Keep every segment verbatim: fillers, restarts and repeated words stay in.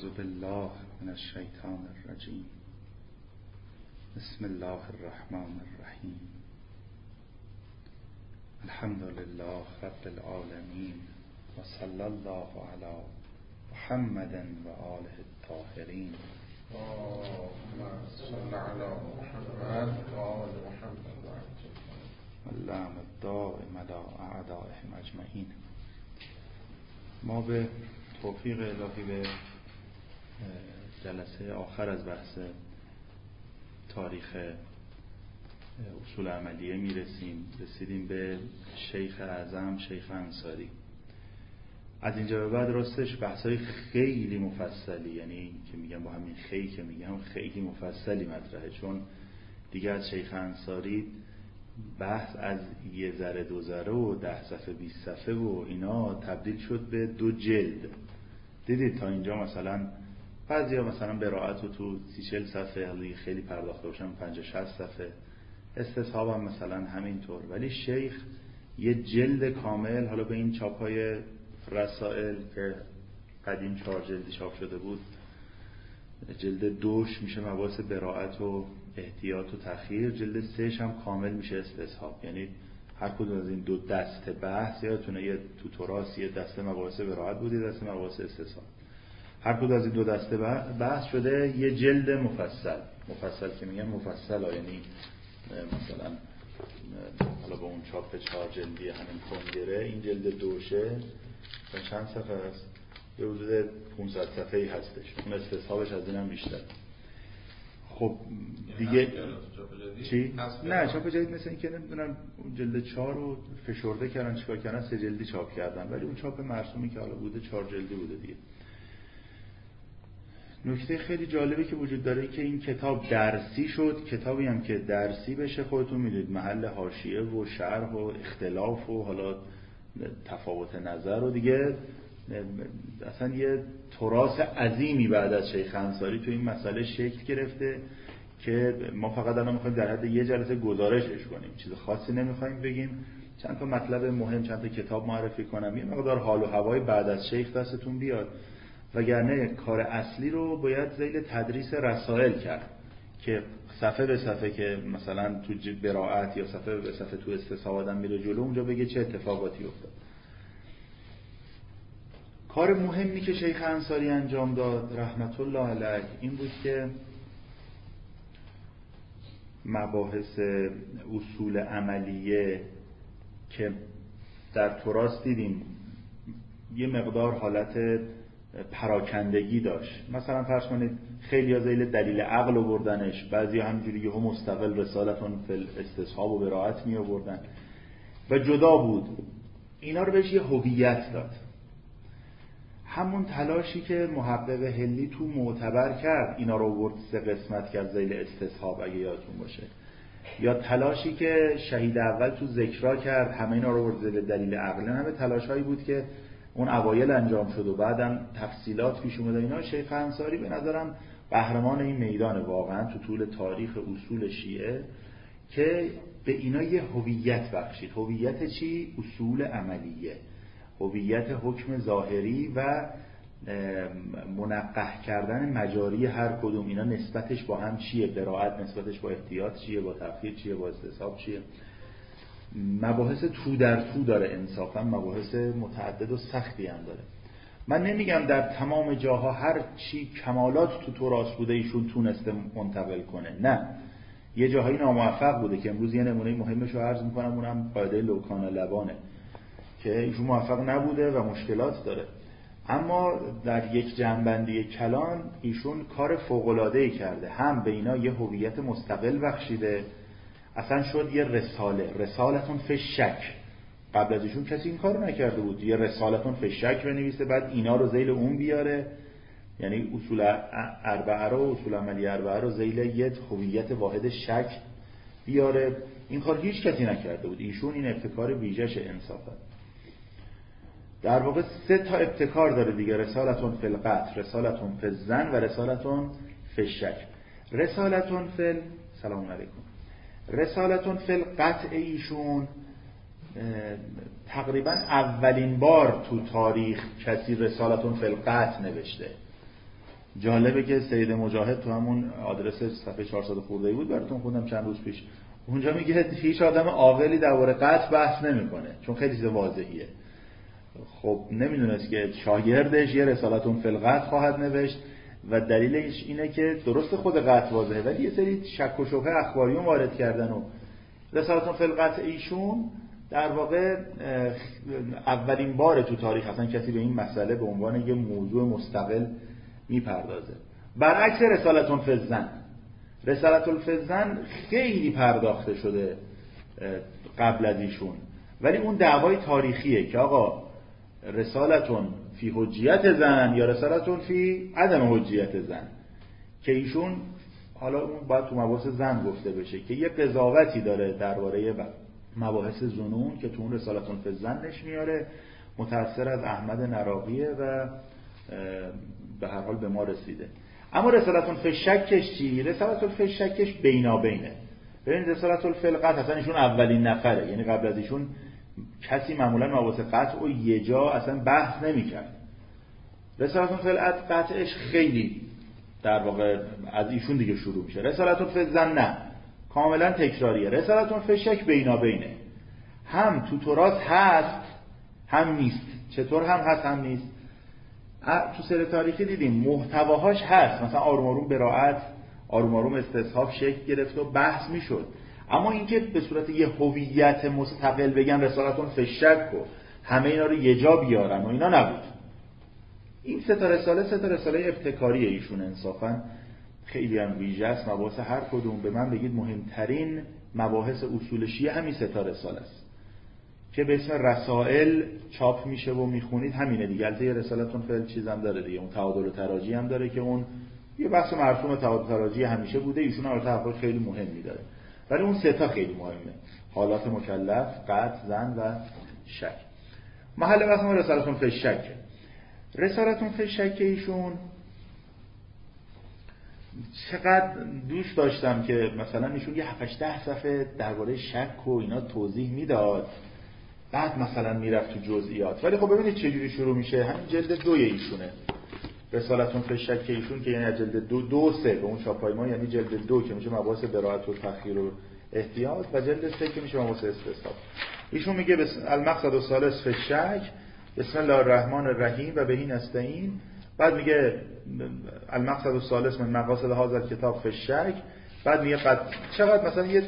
اعوذ بالله من الشیطان الرجیم. بسم الله الرحمن الرحیم. الحمد لله رب العالمین و صلی الله علی محمد و آله الطاهرین. اللهم صل على محمد و آل محمد اللهم الدائم علی اعدائهم اجمعین. ما به توفیق الهی به جلسه آخر از بحث تاریخ اصول عملیه میرسیم. رسیدیم به شیخ اعظم، شیخ انصاری. از اینجا به بعد راستش بحثای خیلی مفصلی، یعنی که میگم با همین خیلی که میگم خیلی مفصلی مطرحه، چون دیگه از شیخ انصاری بحث از یه ذره دو ذره و ده صفحه بیست صفحه و اینا تبدیل شد به دو جلد. دیدید تا اینجا مثلا بعضیا مثلا براءت رو تو سی چل صفحه خیلی پرداخته باشن، پنجاه شصت صفحه، استصحاب هم مثلا همینطور، ولی شیخ یه جلد کامل، حالا به این چاپ‌های رسائل که قدیم چهار جلدی چاپ شده بود، جلد دوش میشه مباحث براءت و احتیاط و تخییر، جلد سهش هم کامل میشه استصحاب. یعنی هر کدوم از این دو دسته بحث، یادتونه یه تو تراث یه دسته مباحث براءت بود، یه دسته مباحث استصحاب، هر کدوم از این دو دسته بحث شده یه جلد مفصل. مفصل که میگم مفصل ها، یعنی مثلا حالا با اون چاپ چهار جلدی همین کنگره، این جلد دوشه و چند صفحه است؟ یه حدود پانصد صفحه‌ای هستش. اون استصحابش از این هم بیشتر. خب دیگه چی؟ نه چاپ جدید مثل این که نمیدونم اون جلد چهار رو فشرده کردن، چیکار کردن، سه جلدی چاپ کردن، ولی اون چاپ مرسومی که حالا بوده چهار جلدی بوده دیگه. نکته خیلی جالبی که وجود داره که این کتاب درسی شد. کتابی هم که درسی بشه خودتون میدونید محل حاشیه و شرح و اختلاف و حالا تفاوت نظر و دیگه اصلا یه تراث عظیمی بعد از شیخ انصاری تو این مسئله شکل گرفته که ما فقط الان می‌خوایم در حد یه جلسه گزارشش کنیم، چیز خاصی نمی‌خوایم بگیم، چند تا مطلب مهم، چند تا کتاب معرفی کنم، یه مقدار حال و هوای بعد از شیخ دستتون بیاد، وگرنه کار اصلی رو باید ذیل تدریس رسائل کرد که صفحه به صفحه که مثلا تو براءت یا صفحه به صفحه تو استصحاب آدم میره جلو، اونجا بگه چه اتفاقاتی افتاد. کار مهمی که شیخ انصاری انجام داد رحمت الله علیه این بود که مباحث اصول عملیه که در تراث دیدیم یه مقدار حالت پراکندگی داشت. مثلا فرض کنید خیلی از ذیل دلیل عقل آوردنش، بعضی همینجوری یهو مستقل رسالتون فی استصحاب و براءت می آوردن و جدا بود. اینا رو بهش یه هویت داد. همون تلاشی که محقق هلی تو معتبر کرد، اینا رو آورد سه قسمت کرد ذیل استصحاب اگه یادتون باشه، یا تلاشی که شهید اول تو ذکرا کرد همه اینا رو آورد ذیل دلیل عقل، همه تلاشایی بود که اون اوایل انجام شد و بعدم تفصیلات پیش اومد. اینا شیخ انصاری به نظرم قهرمان این میدان واقعا تو طول تاریخ اصول شیعه که به اینا یه هویت بخشید. هویت چی؟ اصول عملیه، هویت حکم ظاهری و منقح کردن مجاری هر کدوم. اینا نسبتش با هم چیه؟ براءت نسبتش با احتیاط چیه؟ با تفسیر چیه؟ با استصحاب چیه؟ مباحث تو در تو داره، انصافا مباحث متعدد و سختی هم داره. من نمیگم در تمام جاها هر چی کمالات تو تراث بوده ایشون تونسته منتقل کنه، نه، یه جاهایی ناموفق بوده که امروز یه نمونه مهمش رو عرض میکنم، اونم قاعده لوکان لبانه که ایشون موفق نبوده و مشکلات داره، اما در یک جنبندی کلان ایشون کار فوق‌العاده‌ای کرده. هم به اینا یه هویت مستقل بخشیده، اصلا شد یه رساله، رسالتون فی شک. قبل از ایشون کسی این کارو نکرده بود، یه رسالتون فی شک بنویسه بعد اینا رو ذیل اون بیاره، یعنی اصول اربعه رو، اصول عملی اربعه رو ذیل یه هویت واحد شک بیاره. این کار هیچ کسی نکرده بود، ایشون این ابتکار ویژه‌ش انصافا. در واقع سه تا ابتکار داره دیگه، رسالتون فی القطع، رسالتون فی الظن و رسالتون فی الشک. رسالتون فی سلام علیکم رسالتون فی القطع ایشون تقریبا اولین بار تو تاریخ کسی رسالتون فی القطع نوشته. جالبه که سید مجاهد تو همون آدرس صفحه چهارصد خورده بود براتون خوندم چند روز پیش، اونجا میگه هیچ آدم عاقلی درباره قتل بحث نمیکنه چون خیلی چیز واضحیه. خب نمیدونست که شاگردش یه رسالتون فی القتل خواهد نوشت و دلیلش اینه که درست خود قتل واضحه ولی یه سری شک و شبهه اخباریون وارد کردن و رسالتون فی القتل ایشون در واقع اولین بار تو تاریخ اصلا کسی به این مسئله به عنوان یه موضوع مستقل میپردازه. برعکس رسالتون فی الزن، رسالتون فی الزن خیلی پرداخته شده قبل از ایشون، ولی اون دعوای تاریخیه که آقا رسالتون فی حجیت زن یا رسالتون فی عدم حجیت زن، که ایشون حالا اون باید تو مباحث زن گفته بشه که یه قضاوتی داره درباره مباحث زنون که تو اون رسالتون فی الزنش میاره، متأثر از احمد نراقیه و به هر حال به ما رسیده. اما رسالتون فی الشکش چی؟ رسالتون فی الشکش بینابینه. ببین رسالتون فی القتل اصلا ایشون اولین نفره، یعنی قبل از ایشون کسی معمولا مباحث قطع و یه جا اصلا بحث نمی‌کرد. رسالتون فی القتل قطعش خیلی در واقع از ایشون دیگه شروع میشه. رسالتون فی الزن نه، کاملا تکراریه. رسالتون فی الشک بینابینه، هم تو تراث هست هم نیست. چطور هم هست هم نیست؟ تو سیر تاریخی دیدیم محتواهاش هست، مثلا آروم آروم براءت، آروم آروم استصحاب شکل گرفت و بحث میشد، اما اینکه به صورت یه هویت مستقل بگن رسالتون فی الشک و همه اینا رو یه جا بیارن و اینا نبود. این سه تا رساله سه تا رساله ابتکاریه ایشون، انصافا خیلی هم ویژه است. مباحث هر کدوم به من بگید مهمترین مباحث اصول شیعه همین سه تا رساله است که به اسم رسائل چاپ میشه و میخونید. همینه دیگه. البته رسالتون فعل چیزم داره دیگه، اون تعادل و تراجی هم داره که اون یه بحث مرسوم تعادل و تراجی همیشه بوده، ایشون هم البته خیلی مهمی داره، ولی اون سه تا خیلی مهمه: حالات مکلف، قطع، زن و شک. محل بحث ما رسالتون فی الشک. رسالتون فی الشک ایشون چقدر دوست داشتم که مثلا ایشون یه هفت ده صفحه درباره شک و اینا توضیح میداد، بعد مثلا میرفت تو جزئیات. ولی خب ببینید چه جوری شروع میشه. همین جلد دوی ایشونه، رسالتون فی الشک ایشون، که یعنی جلد دو دو سه به اون چاپای ما، یعنی جلد دو که میشه مباحث براءت و تخییر و احتیاط و جلد سه که میشه مباحث استصحاب. ایشون میگه بس المقصد الثالث فی الشک بسم الله الرحمن الرحیم و بهی نستعین. بعد میگه المقصد الثالث من مقاصد هذا الکتاب فی الشک. بعد میگه قد چقدر مثلا یه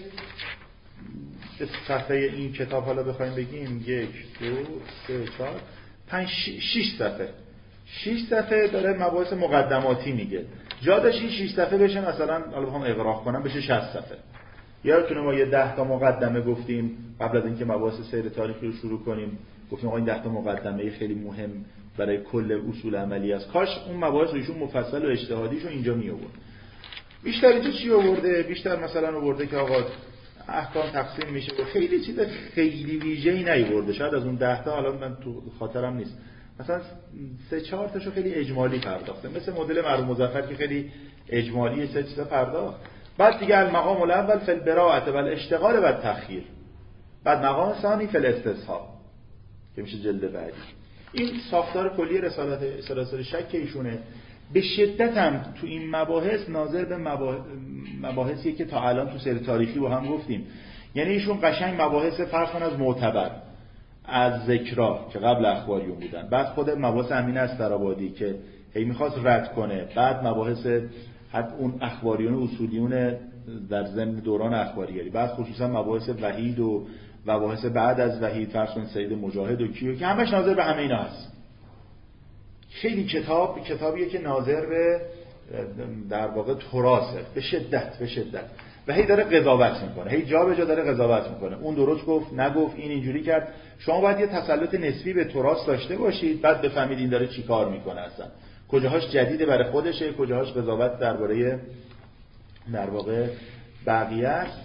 صفحه این کتاب حالا بخوایم بگیم یک دو سه چهار پنج شش صفحه شش صفحه داره مباحث مقدماتی میگه. جا داشت این شش صفحه بشه مثلا حالا بخوام اغراق کنم بشه شصت صفحه. یادتونه ما یه ده تا مقدمه گفتیم قبل از اینکه مباحث سیر تاریخی رو شروع کنیم، گفتیم آقا این ده تا مقدمه خیلی مهم برای کل اصول عملی است. کاش اون مباحث رو ایشون مفصل و اجتهادیشو اینجا می آورد. بیشتر اینجا چی آورده؟ بیشتر مثلا آورده که آقا احکام تقسیم میشه و خیلی چیز خیلی ویژه‌ای نیورده. شاید از اون ده تا حالا من تو خاطرم نیست، مثلا سه چهار تاشو خیلی اجمالی پرداخته، مثل مدل مرحوم مظفر که خیلی اجمالی سه چیزا پرداخت. بعد دیگه المقام الاول فی البراءة و الاشتغال و التخییر. بعد مقام ثانی فی الاستصحاب که میشه جلد بعدی. این ساختار کلی رسالت سلاسل شک ایشونه. به شدت هم تو این مباحث ناظر به مباحثی که تا الان تو سیر تاریخی با هم گفتیم، یعنی ایشون قشنگ مباحث فرض کن از معتبر، از ذکرا که قبل اخباریون بودن، بعد خود مباحث امین استرابادی که هی میخواست رد کنه، بعد مباحث حد اون اخباریون اصولیون در ضمن دوران اخباریگری، بعد خصوصا مباحث وحید و مباحث بعد از وحید، فرض کن سید مجاهد و کیو، که همش ناظر به همه اینا هست. خیلی کتاب کتابیه که ناظر به در واقع تراثه به شدت به شدت و هی داره قضاوت میکنه، هی جا به جا داره قضاوت میکنه. اون درست گفت نگفت، این اینجوری کرد. شما باید یه تسلط نسبی به تراث داشته باشید، بعد بفهمید این داره چی کار میکنه، اصلا کجاهاش جدیده برای خودشه، کجاهاش قضاوت درباره در واقع بقیه است.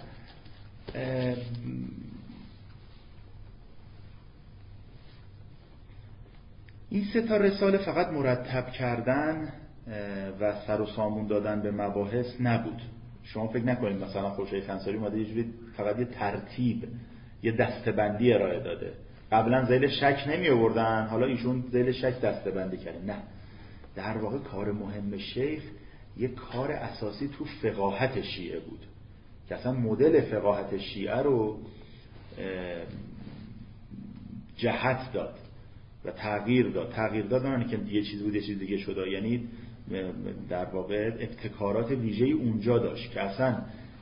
این سه تا رساله فقط مرتب کردن و سر و سامون دادن به مباحث نبود. شما فکر نکنید مثلا خورشید انصاری اومده یه جوری فقط یه ترتیب، یه دسته‌بندی ارائه داده. قبلا ذیل شک نمی آوردن، حالا ایشون ذیل شک دسته‌بندی کرده. نه، در واقع کار مهم شیخ یک کار اساسی تو فقاهت شیعه بود که اصلا مدل فقاهت شیعه رو جهت داد و تغییر داد. تغییر داد نه که یه چیز بود یه چیز دیگه شد، یعنی در واقع ابتکارات ویژه‌ای اونجا داشت که اصلا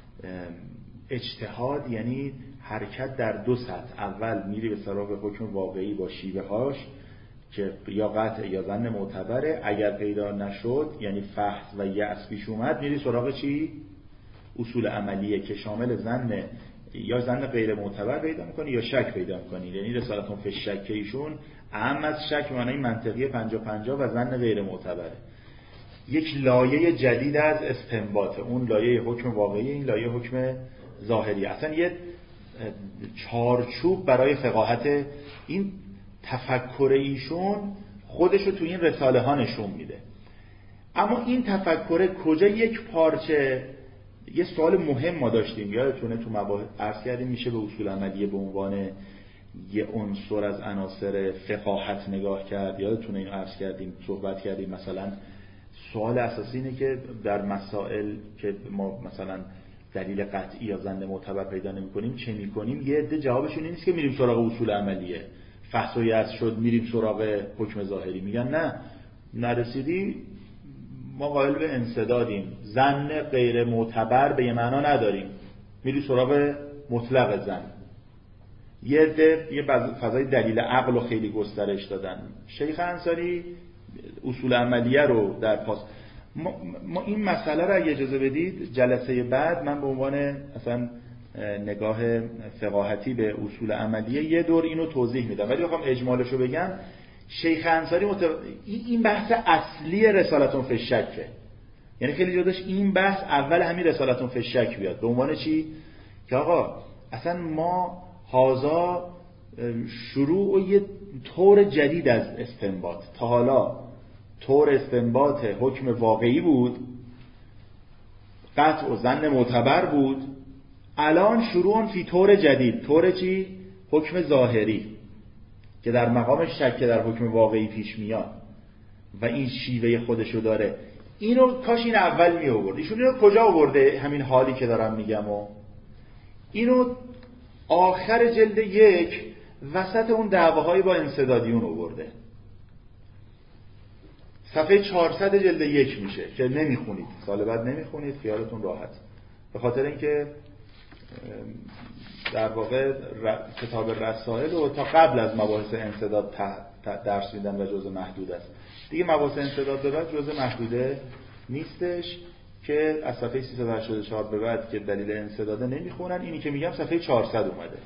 اجتهاد یعنی حرکت در دو سطح. اول میری به سراغ حکم واقعی با شیوه هاش که یا قطع یا ظن معتبره، اگر پیدا نشد یعنی فحص و یأس پیش اومد میری سراغ چی؟ اصول عملیه که شامل ظن یا ظن غیر معتبر پیدا میکنی یا شک پیدا میکنی. یعنی رسالتون فی الشک ایشون اهم از شک معنی منطقی پنجاه پنجاه و ظن غیر معتبره. یک لایه جدید از استنباط، اون لایه حکم واقعی، این لایه حکم ظاهری. اصلا یه چارچوب برای فقاهت این تفکر ایشون خودشو تو این رساله ها نشون میده. اما این تفکر کجا یک پارچه، یه سوال مهم ما داشتیم یادتونه تو مباحث عرض کردیم میشه به اصول عملیه به عنوان یه عنصر از عناصر فقاهت نگاه کرد، یادتونه اینو عرض کردیم صحبت کردیم. مثلا سوال اساسی اینه که در مسائل که ما مثلا دلیل قطعی یا ظن معتبر پیدا نمی‌کنیم چه می‌کنیم؟ یه عده جوابشون این نیست که میریم سراغ اصول عملیه، فحص و یأس شد میریم سراغ حکم ظاهری. میگن نه، نرسیدی ما قائل به انسدادیم، ظن غیر معتبر به یه معنا نداریم، میریم سراغ مطلق ظن. یه عده یه فضای دلیل عقل رو خیلی گسترش دادن. شیخ انصاری اصول عملیه رو در پاس ما, ما این مسئله رو اگه اجازه بدید جلسه بعد من به عنوان اصلا نگاه فقاهتی به اصول عملیه یه دور اینو توضیح میدم، ولی بخوام اجمالش رو بگم شیخ انصاری متو... این بحث اصلی رسالتون فی الشکه. یعنی خیلی جا داشت این بحث اول همین رسالتون فی الشک بیاد به عنوان چی؟ که آقا اصلا ما هازا شروع و یه طور جدید از استنباط، تا حالا طور استنباط حکم واقعی بود، قطع و ظن معتبر بود، الان شروعون فی طور جدید. طور چی؟ حکم ظاهری که در مقام شک در حکم واقعی پیش میاد و این شیوه خودشو داره. اینو کاش این اول می آورد. ایشون اینو کجا آورده؟ همین حالی که دارم میگم و اینو آخر جلد یک وسط اون دعواهای با انسدادیون آورده. صفحه چهارصد جلد یک میشه که نمیخونید، سال بعد نمیخونید، خیالتون راحت. به خاطر اینکه در واقع کتاب رسائل رو تا قبل از مباحث انسداد درس میدن و جزء محدود است. دیگه مباحث انسداد به بعد جزء محدوده نیستش که از صفحه سیصد و هشتاد و چهار به بعد که دلیل انسداده نمیخونن. اینی که میگم صفحه چهارصد اومده.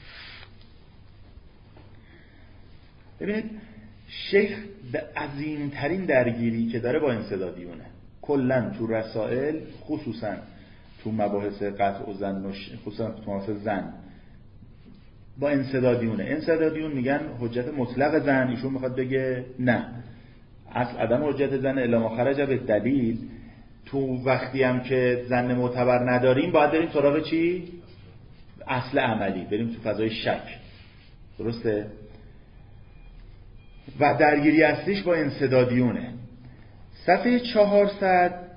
ببینید شیخ به عظیمترین درگیری که داره با انسدادیونه کلن تو رسائل، خصوصا تو مباحث قطع و ظن، خصوصا تو مباحث ظن با انسدادیونه. انسدادیون میگن حجت مطلق ظن، ایشون میخواد بگه نه، اصل عدم حجت ظن الا ما خرج به دلیل. تو وقتی هم که ظن معتبر نداریم باید بریم سراغ چی؟ اصل عملی، بریم تو فضای شک. درسته؟ و درگیری اصلیش با انسدادیونه. صفحه چهارصد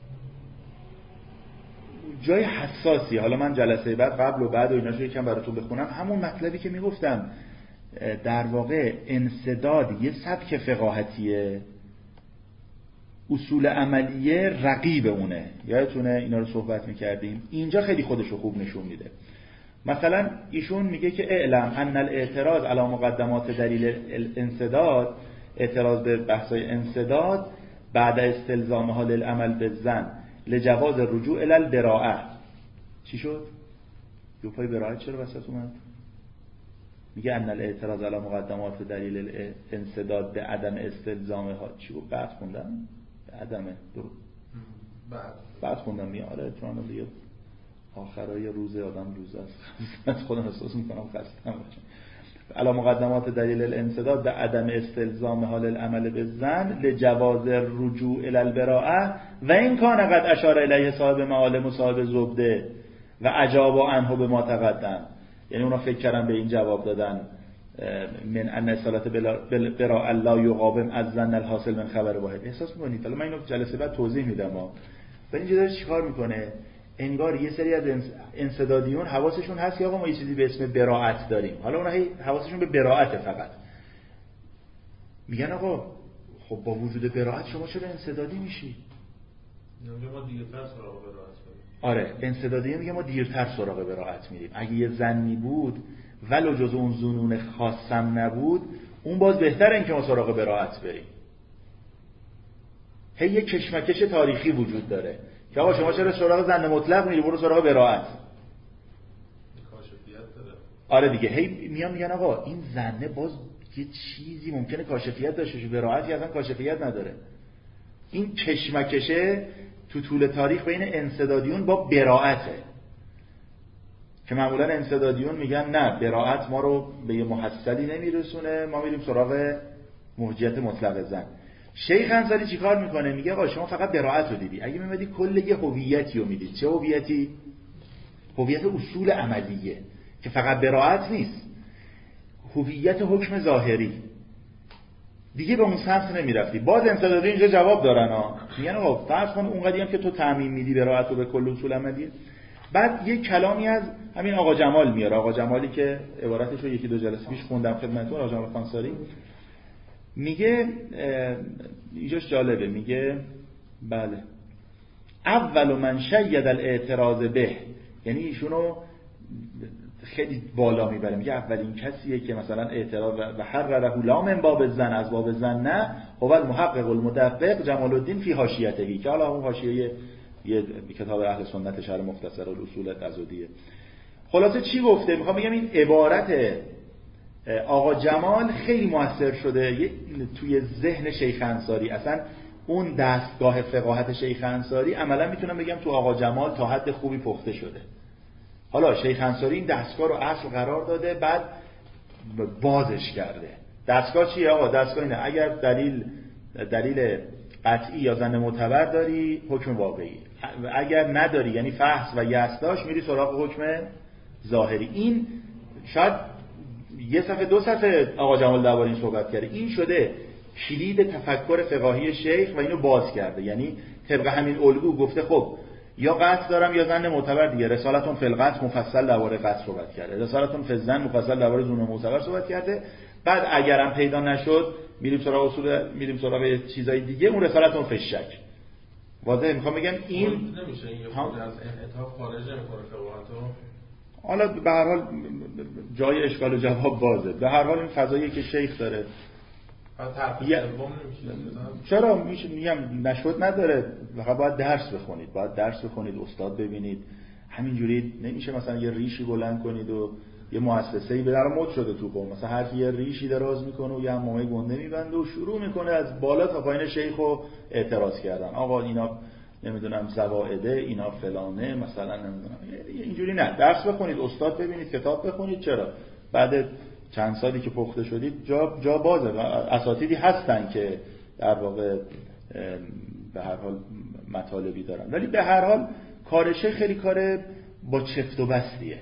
جای حساسی، حالا من جلسه بعد قبل و بعد و ایناشو یکم براتون بخونم. همون مطلبی که میگفتم در واقع انسداد یه سبک فقاهتیه، اصول عملیه رقیب اونه. یادتونه اینا رو صحبت میکردیم. اینجا خیلی خودشو خوب نشون میده. مثلا ایشون میگه که اعلم ان الاعتراض علی مقدمات دلیل الانسداد، اعتراض به بحثای انسداد بعد استلزامها للعمل بالظن لجواز رجوع الی البراءه. چی شد؟ جوفای براءه چرا وسط اومد؟ میگه ان الاعتراض علی مقدمات دلیل الانسداد به عدم استلزامها. چی بود؟ بعد خوندم عدمه دو بعد بعد خوندم میاره چون دیگه آخرای روز آدم روز است. از خودم احساس میکنم خستم. علی مقدمات دلیل الانسداد به عدم استلزام حال العمل بالظن لجواز رجوع الی البراءه و این کان قد اشار الیه صاحب معالم و صاحب زبده و اجاب عنه به ما تقدم. یعنی اونا فکر کردن به این جواب دادن من ان اصالت براء لا یقاوم از ظن الحاصل من خبر واحد. احساس می‌کنید؟ حالا من اینو جلسه بعد توضیح میدم. ها ولی اینجا داره چیکار میکنه؟ انگار یه سری از انسدادیون حواسشون هست که آقا ما یه چیزی به اسم براءت داریم. حالا اونها حواسشون به براءت فقط. میگن آقا خب با وجود براءت شما چرا انسدادی میشی؟ ما دیرتر سراغ براءت میریم. آره انسدادی میگه ما دیرتر سراغ براءت میریم. اگه یه ظنی بود ولو جز اون ظنون خاصم نبود، اون باز بهتره اینکه ما سراغ براءت بریم. هی یه کشمکش تاریخی وجود داره که آقا شما چرا سراغ ظن مطلق میری، برو سراغ براءت. کاشفیت داره. آره دیگه هی میان میگن آقا این ظنه باز یه چیزی ممکنه کاشفیت داشته باشه، براءتی اصلا کاشفیت نداره. این کشمکشه تو طول تاریخ بین انسدادیون با براءته که معمولا انسدادیون میگن نه براءت ما رو به یه محصلی نمیرسونه، ما میریم سراغ موجیت مطلق ظن. شیخ انصاری چیکار میکنه؟ میگه آقا شما فقط براءت رو دیدی، اگه میمدی کل یه هویتی رو میدید. چه هویتی؟ هویت اصول عملیه که فقط براءت نیست، هویت حکم ظاهری. دیگه به اون سمت نمیرفتی. باز انسدادی اینجا جواب دارن ها، میگن آقا فرض کن اونقدی هم که تو تعمیم میدی براءت رو به کل اصول عملیه. بعد یک کلامی از همین آقا جمال میاره. آقا جمالی که عبارتش رو یکی دو جلسه پیش خوندم خدمتتون، آقا جمال خانساری میگه، اینجاش جالبه، میگه بله اول من شید الاعتراض به، یعنی ایشونو خیلی بالا میبره، میگه اولین کسیه که مثلا اعتراض و حرره لا من باب الظن، از باب الظن نه، هو المحقق المدقق جمال الدین فی حاشیته، که حالا اون حاشیه یه کتاب اهل سنت شرح مختصر الاصول قصدیه. خلاصه چی گفته؟ میخوام بگم این عبارت آقا جمال خیلی موثر شده توی ذهن شیخ انصاری. اصلا اون دستگاه فقاهت شیخ انصاری عملا میتونم بگم تو آقا جمال تا حد خوبی پخته شده. حالا شیخ انصاری این دستگاه رو اصل قرار داده، بعد بازش کرده. دستگاه چیه آقا؟ دستگاه اینه اگر دلیل دلیل قطعی یا ظن معتبر داری حکم واقعی، اگر نداری یعنی فحص و یسداش میری سراغ حکم ظاهری. این شاید یه صفحه دو صفحه آقا جمال درباره این صحبت کرده. این شده کلید تفکر فقاهی شیخ و اینو باز کرده. یعنی طبق همین الگو گفته خب یا قطع دارم یا ظن معتبر دیگه. رسالتون فی القطع مفصل درباره قطع صحبت کرده، رسالتون فی الظن مفصل درباره ظن معتبر صحبت کرده. بعد اگرم پیدا نشد میریم سراغ اصول، میریم سراغ چیزای دیگه. اون رسالتون فی الشک. واضحه؟ میخوام بگم این نمیشه این خود از انعطاف خارج نمیکنه فقاهتو. حالا به هر حال جای اشکال و جواب بازه. به هر حال این فضایی که شیخ داره یه... چرا میشه میگم نشد نداره. فقط باید درس بخونید، باید درس بخونید، استاد ببینید. همینجوری نمیشه مثلا یه ریشی بلند کنید و یه مؤسسه‌ای به در مد شده تو قوم، مثلا هر کی یه ریشی دراز میکنه و یه عمامه گنده میبنده و شروع میکنه از بالا تا پایین شیخو اعتراض کردن. آقا اینا نمیدونم زوائده، اینا فلانه، مثلا نمیدونم اینجوری. نه، درس بخونید، استاد ببینید، کتاب بخونید. چرا بعد چند سالی که پخته شدید جا جا بازه و اساتیدی هستن که در واقع به هر حال مطالبی دارن. ولی به هر حال کارشه خیلی کار با چفت و بستیه،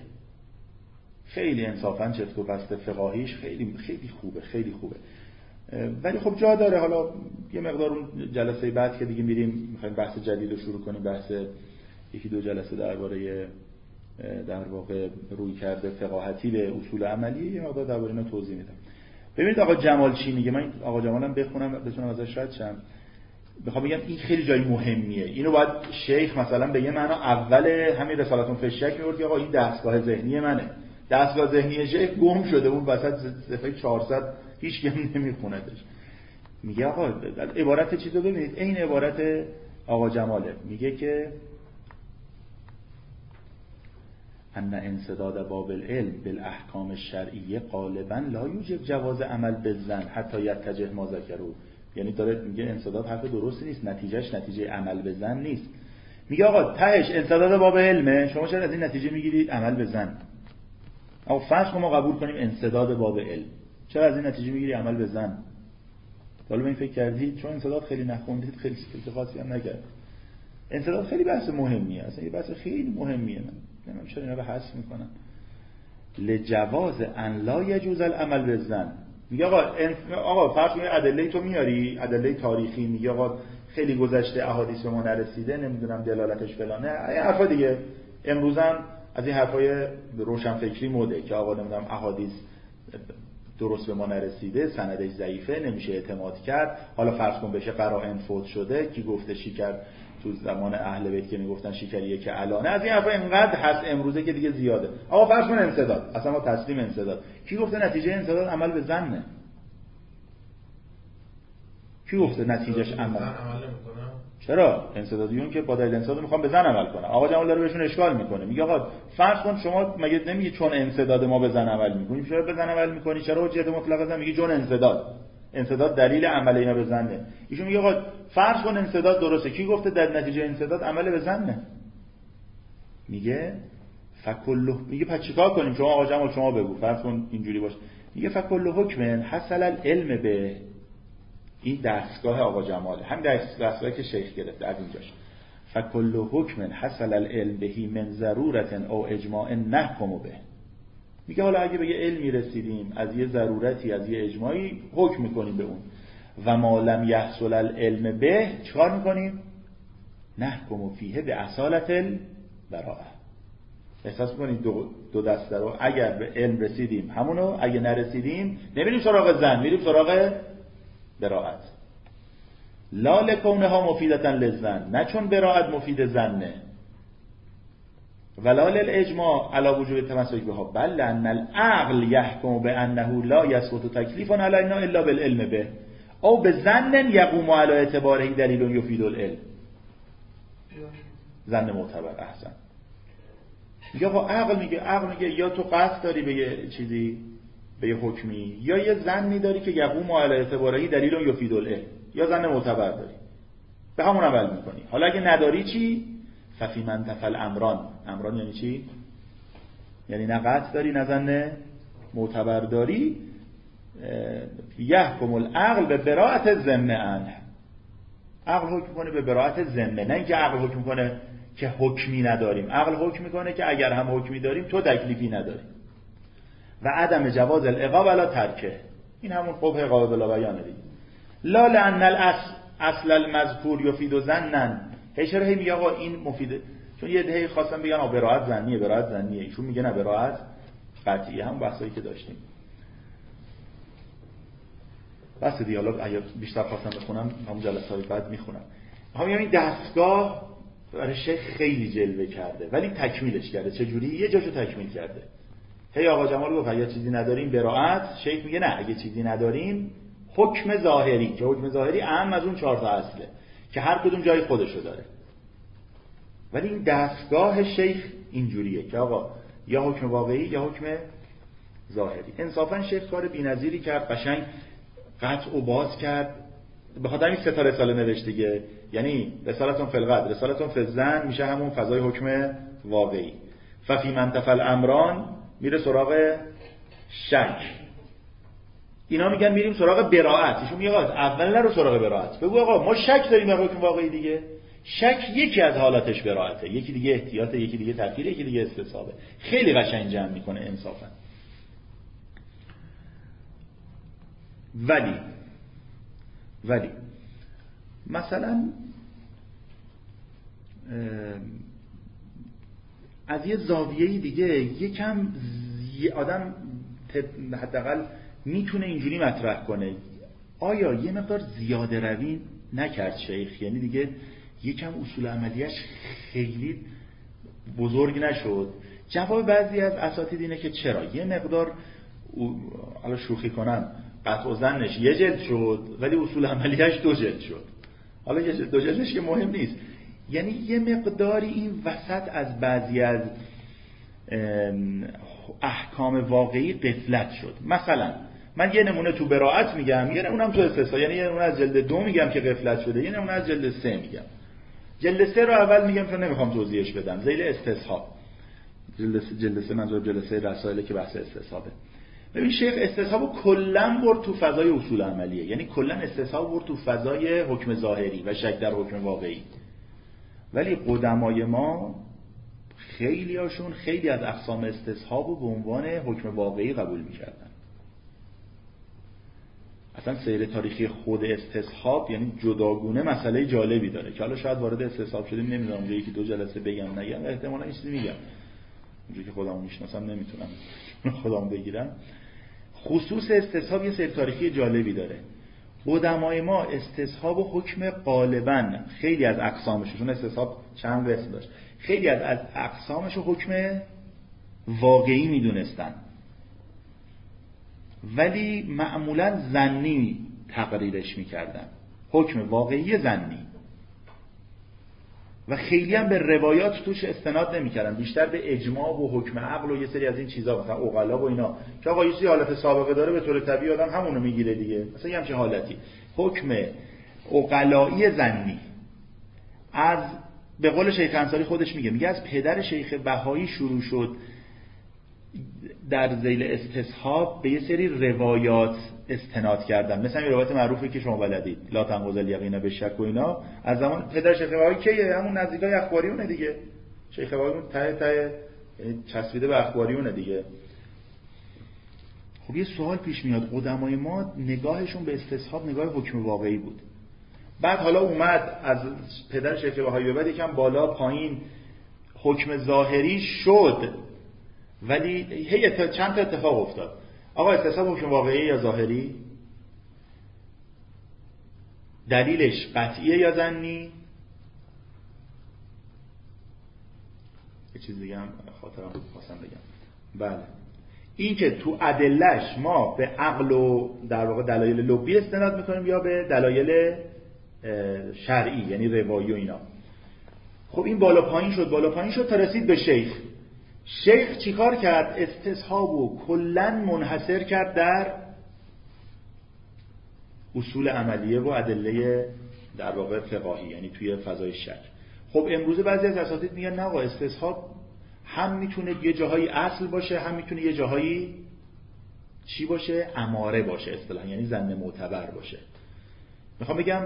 خیلی انصافاً چفت و بست فقاهیش خیلی خیلی خوبه، خیلی خوبه. ولی خب جا داره. حالا یه مقدار اون جلسه بعد که دیگه میریم میخوایم بحث جدید رو شروع کنیم، بحث یکی دو جلسه درباره در واقع روی کرده فقاهتی به اصول عملی، یه مقدار درباره اینا توضیح میدم. ببینید آقا جمال چی میگه. من آقا جمالم بخونم بتونم ازش رد شم. بخوام بگم این خیلی جای مهمیه. اینو باید شیخ مثلا به یه معنا اول همین رسالتون فی الشک میگه آقا این دستگاه ذهنی منه. دستگاه ذهنی شیخ گم شده اون وسط صفحه چهارصد هیچ کم نمیخوندش. میگه آقا عبارت چیزو ببینید، این عبارت آقا جماله. میگه که ان انسداد باب العلم بالاحکام الشرعیه غالبا لا یوجب جواز عمل بالظن حتی یتجه ما ذکروا. یعنی داره میگه انسداد حرف درستی نیست، نتیجهش نتیجه عمل به ظن نیست. میگه آقا تهش انسداد باب علمه، شما چرا از این نتیجه میگیرید عمل به ظن؟ آقا فرض ما قبول کنیم انسداد باب علم، چرا از این نتیجه میگیری عمل به ظن؟ حالا به این فکر کردید؟ چون انسداد خیلی نخوندید، خیلی فکر خاصی هم نکرد. انسداد خیلی بحث مهمیه، اصلا یه بحث خیلی مهمیه. من نمیدونم چرا اینا رو حذف میکنن. لجواز ان لا یجوز العمل بالظن. میگه آقا آقا فرض کن ادله تو میاری، ادله تاریخی، میگه آقا خیلی گذشته احادیث به ما نرسیده، نمیدونم دلالتش فلانه، این حرفا دیگه. امروز هم از این حرفای روشنفکری مده که آقا نمیدونم احادیث درست به ما نرسیده، سندش ضعیفه، نمیشه اعتماد کرد. حالا فرض کن بشه قرائن فوت شده، کی گفته شکر تو زمان اهل بیت که میگفتن شکریه که الانه. از این حرفا اینقدر هست امروزه که دیگه زیاده. آقا فرض کن انسداد، اصلا ما تسلیم انسداد، کی گفته نتیجه انسداد عمل به ظنه؟ کی گفته نتیجهش عمل عمل نمیکنه؟ چرا؟ انسدادیون که با دلیل انسداد میخوان به ظن عمل کنن. آقا جمال داره بهشون اشکال میکنه، میگه آقا فرض کن شما مگه نمیگی چون انسداد ما به ظن عمل میکنیم، چرا به ظن عمل میکنی؟ چرا حجت مطلقه زن میگی چون انسداد، انسداد دلیل عمل اینا به ظنه. ایشون میگه آقا فرض کن انسداد درسته، کی گفته در نتیجه انسداد عمل به ظنه؟ میگه فکل، میگه پس چیکار کنیم؟ شما آقا جمال شما بگو، فرض کن اینجوری باشه. میگه فکل حکم حصل العلم به، این دستگاه آقا جماله، همین دستگاهی که شیخ گرفته از اینجاش. فکل حکم حصل العلم بهی من ضرورت او اجماع نحکم به. میگه حالا اگه به یه علمی رسیدیم از یه ضرورتی، از یه اجماعی، حکم میکنیم به اون. و ما لم یحصل العلم به، چیکار میکنیم؟ نحکم فیه به اصالت البراءه. احساس میکنید دو, دو دسته رو، اگر به علم رسیدیم همونو، اگه نرسیدیم نمیریم سراغ ظن، میریم سراغ براءت. لا لکونها مفیدتا للظن، نه چون براءت مفید ظنه. ولا للاجماع علی وجوب التمسک بها، بل ان العقل یحکم بانه لا یثبت تکلیف علینا الا بالعلم به او بظن یقوم علی اعتباره دلیل یفید العلم. ظن معتبر. احسن. میگه آقا عقل میگه عقل میگه یا تو قصد داری به یه چیزی، به یه حکمی، یا یه ظنی داری که یقوم علی اعتباره دلیل یفید العلم، یا ظن معتبر داری، به همون عمل میکنی. حالا اگه نداری چی؟ ففی من تفل امران. امران یعنی چی؟ یعنی نه قطع داری نه ظن معتبر داری. یحکم العقل به براءت ذمه عنه. عقل حکم کنه به براءت ذمه، نه اینکه عقل حکم کنه که حکمی نداریم. عقل حکم میکنه که اگر هم حکمی داریم تو تکلیفی نداری. و عدم جواز العقاب علی ترکه، این همون قبح عقاب بلا بیانه دیگه. لا لان الاصل اصل المذکور یفید ظنا. هیچ راهی میگه آقا این مفیده، چون یه دهه خواستم بگن آقا براءت ظنیه، براءت ظنیه، ایشون میگه نه براءت قطعیه. هم بحثایی که داشتیم بس دیالوگ اگه بیشتر خواستم بخونم همون جلسات بعد میخونم. هم یعنی دستگاه برای شیخ خیلی جلوه کرده ولی تکمیلش کرده. چه جوری؟ یه جاشو تکمیل کرده. هی آقا جمال گفت اگه چیزی نداریم براءت، شیخ میگه نه اگه چیزی نداریم حکم ظاهری، که حکم ظاهری اهم از اون چهار تا اصله که هر کدوم جای خودشو داره. ولی این دستگاه شیخ اینجوریه که آقا یا حکم واقعی یا حکم ظاهری. انصافا شیخ کار بی‌نظیری کرد، قشنگ قطع و باز کرد. به خاطر این سه تا رساله نوشت دیگه، یعنی رسالتون فی القدر، رسالتون فی الظن میشه همون فضای حکم واقعی. ففی من تفل امران میره سراغ شک. اینا میگن میریم سراغ براءت. ایشون میگه اول نرو سراغ براءت، بگو آقا ما شک داریم به حکم واقعی دیگه. شک یکی از حالاتش براءته، یکی دیگه احتیاطه، یکی دیگه تفکیر، یکی دیگه استصوابه. خیلی قشنگ جمع میکنه انصافا. ولی ولی مثلا از یه زاویه دیگه یکم یه آدم حداقل میتونه اینجوری مطرح کنه، آیا یه مقدار زیاده روی نکرد شیخ؟ یعنی دیگه یکم اصول عملیش خیلی بزرگ نشد؟ جواب بعضی از اساتید اینه که چرا یه مقدار، حالا شوخی کنم، قطع و ظنش یه جلد شد ولی اصول عملیش دو جلد شد. حالا یه دو جلدش که مهم نیست، یعنی یه مقداری این وسط از بعضی از احکام واقعی غفلت شد. مثلا من یه نمونه تو براءت میگم، یه نمونه هم تو استصحاب، یعنی یه نمونه از جلد دو میگم که غفلت شده، یه نمونه از جلد سه میگم. جلد سه رو اول میگم چون نمیخوام توضیحش بدم، ذیل استصحاب. جلد سه جلد سه منظور جلد سه رسائل که بحث استصحابه. ببین شیخ استصحابو کلاً برد تو فضای اصول عملیه، یعنی کلاً استصحاب برد تو فضای حکم ظاهری و شک در حکم واقعی. ولی قدمای ما خیلی هاشون خیلی از اقسام استصحاب رو به عنوان حکم واقعی قبول میکردن. اصلا سیر تاریخی خود استصحاب یعنی جداگونه مسئله جالبی داره که حالا شاید وارد استصحاب شدیم، نمیدونم اونجا یکی دو جلسه بگم نگم، احتمالا این چیزی میگم اونجوری که خودمو میشناسم نمیتونم خودمو بگیرم. خصوص استصحاب یه سیر تاریخی جالبی داره. قدمای ما استصحاب و حکم غالباً خیلی از اقسامش، چون استصحاب چند قسم داشت، خیلی از از اقسامش رو حکم واقعی میدونستن، ولی معمولاً ظنی تقریرش میکردن، حکم واقعی ظنی، و خیلی هم به روایات توش استناد نمیکردن، بیشتر به اجماع و حکم عقل و یه سری از این چیزا، مثلا عقلا و اینا که آقا یه حالت سابقه داره به طور طبیعی آدم همونو میگیره دیگه، مثلا یه همچین حالتی. حکم عقلایی ظنی از، به قول شیخ انصاری خودش میگه میگه از پدر شیخ بهایی شروع شد در ذیل استصحاب به یه سری روایات استناد کردن، مثلا این روایت معروفی که شما بلدید لا تنقض الیقین بالشک و اینا، از زمان پدر شیخ بهایی که همون نزدیکای اخباریونه دیگه، شیخ بهایی اون ته ته یعنی چسبیده به اخباریونه دیگه. خب یه سوال پیش میاد، قدمای ما نگاهشون به استصحاب نگاه حکم واقعی بود، بعد حالا اومد از پدر شیخ بهایی به بعد یکم بالا پایین حکم ظاهری شد، ولی هی چند تا اتفاق افتاد. آقا استصحاب حکم واقعی یا ظاهری؟ دلیلش قطعیه یا ظنی؟ یه چیز دیگه هم خاطرم خواستم بگم. بله، این که تو ادله‌اش ما به عقل و در واقع دلایل لبی استناد میکنیم یا به دلایل شرعی یعنی روایی و اینا. خب این بالا پایین شد بالا پایین شد تا رسید به شیخ. شیخ چیکار کرد؟ استصحابو کلن منحصر کرد در اصول عملیه و ادله در واقع فقاهی، یعنی توی فضای شک. خب امروزه بعضی از اساتید میگن نه آقا استصحاب هم میتونه یه جاهایی اصل باشه، هم میتونه یه جاهایی چی باشه؟ اماره باشه اصطلاحاً، یعنی ظن معتبر باشه. میخوام بگم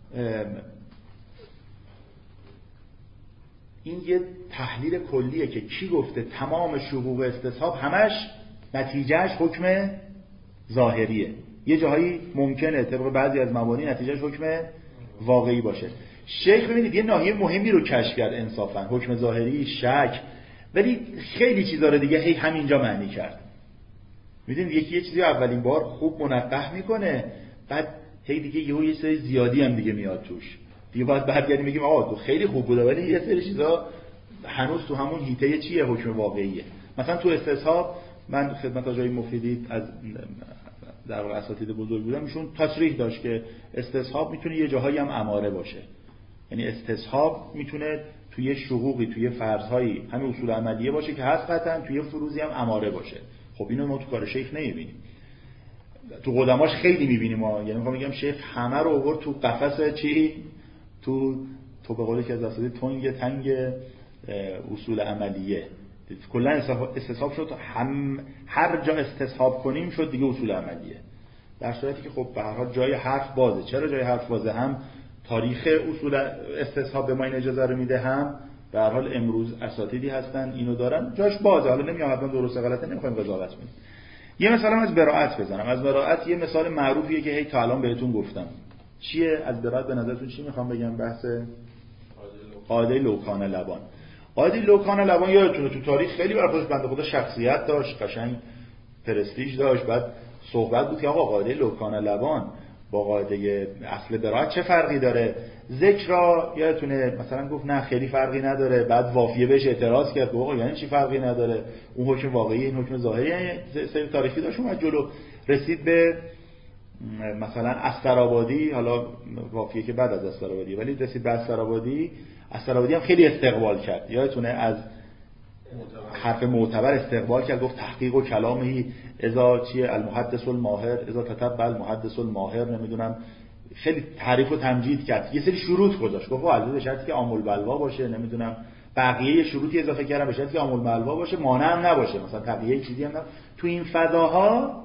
این یه تحلیل کلیه که کی گفته تمام شقوق استصحاب همش نتیجهش حکم ظاهریه، یه جاهایی ممکنه طبق بعضی از مبانی نتیجهش حکم واقعی باشه. شیخ ببینید یه ناحیه مهمی رو کشف کرد انصافا، حکم ظاهری، شک، ولی خیلی چیزا رو دیگه هی همینجا معنی کرد. میدونید یکی یه چیزی اولین بار خوب منقح میکنه، بعد هی دیگه یهو یه سری زیادی هم دیگه میاد توش، دیگه باید برگردیم بگیم آقا تو خیلی خوب بوده ولی یه سری چیزا هنوز تو همون حیطه چیه؟ حکم واقعیه. مثلا تو استصحاب من خدمت آقای مفیدی از در واقع اساتید بزرگ بودم، ایشون تصریح داشت که استصحاب میتونه یه جاهایی هم اماره باشه، یعنی استصحاب میتونه توی شقوقی توی فرض‌هایی همین اصول عملیه باشه که هست قطعا، توی فروضی هم اماره باشه. خب اینو ما تو کار شیخ نمیبینیم، تو قدماش خیلی میبینیم ها. یعنی میخوام بگم شیخ همه رو آورد تو قفس چی؟ تو تو به قولی که از اساتید تنگ تنگ اصول عملیه. کلا استصحاب شد هم هر جا استصحاب کنیم شد دیگه اصول عملیه، در صورتی که خب به هر حال جای حرف بازه. چرا جای حرف بازه؟ هم تاریخ اصول استصحاب به ما این اجازه رو میده، هم به هر حال امروز اساتیدی هستن اینو دارن جاش بازه. حالا نمیام حتما درست غلطه نمیخوایم قضاوت کنیم. یه مثلا از براءت بزنم. از براءت یه مثال معروفیه که هی تا الان بهتون گفتم. چیه از براءت به نظرتون چی میخوام بگم؟ بحث قاعده لوکان لبان. قاعده لوکان لبان یادتونه تو تاریخ خیلی برای خودش بنده خدا شخصیت داشت، قشنگ پرستیژ داشت. بعد صحبت بود که آقا قاعده لوکان لبان با قاعده اصل براءت چه فرقی داره؟ ذکر را یادتونه مثلا گفت نه خیلی فرقی نداره، بعد وافیه بهش اعتراض کرد آقا یعنی چی فرقی نداره؟ اون حکم واقعی این حکم ظاهری، یعنی سری تاریخی داشت اومد جلو، رسید به مثلا استرآبادی. حالا وافیه که بعد از استرآبادی، ولی رسید به استرآبادی. استرآبادی هم خیلی استقبال کرد، یادتونه از حرف معتبر استقبال کرد، گفت تحقیق و کلامه اذا چیه المحدث الماهر اذا تتبع المحدث الماهر، نمیدونم خیلی تعریف و تمجید کرد. یه سری شروط گذاشت، گفت عزیز به شرطی که عامل بلوا باشه، نمیدونم بقیه شروطی اضافه کردم به شرطی که عامل بلوا باشه، مانع هم نباشه، مثلا تقیه چیزی هم نباشه. تو این فضاها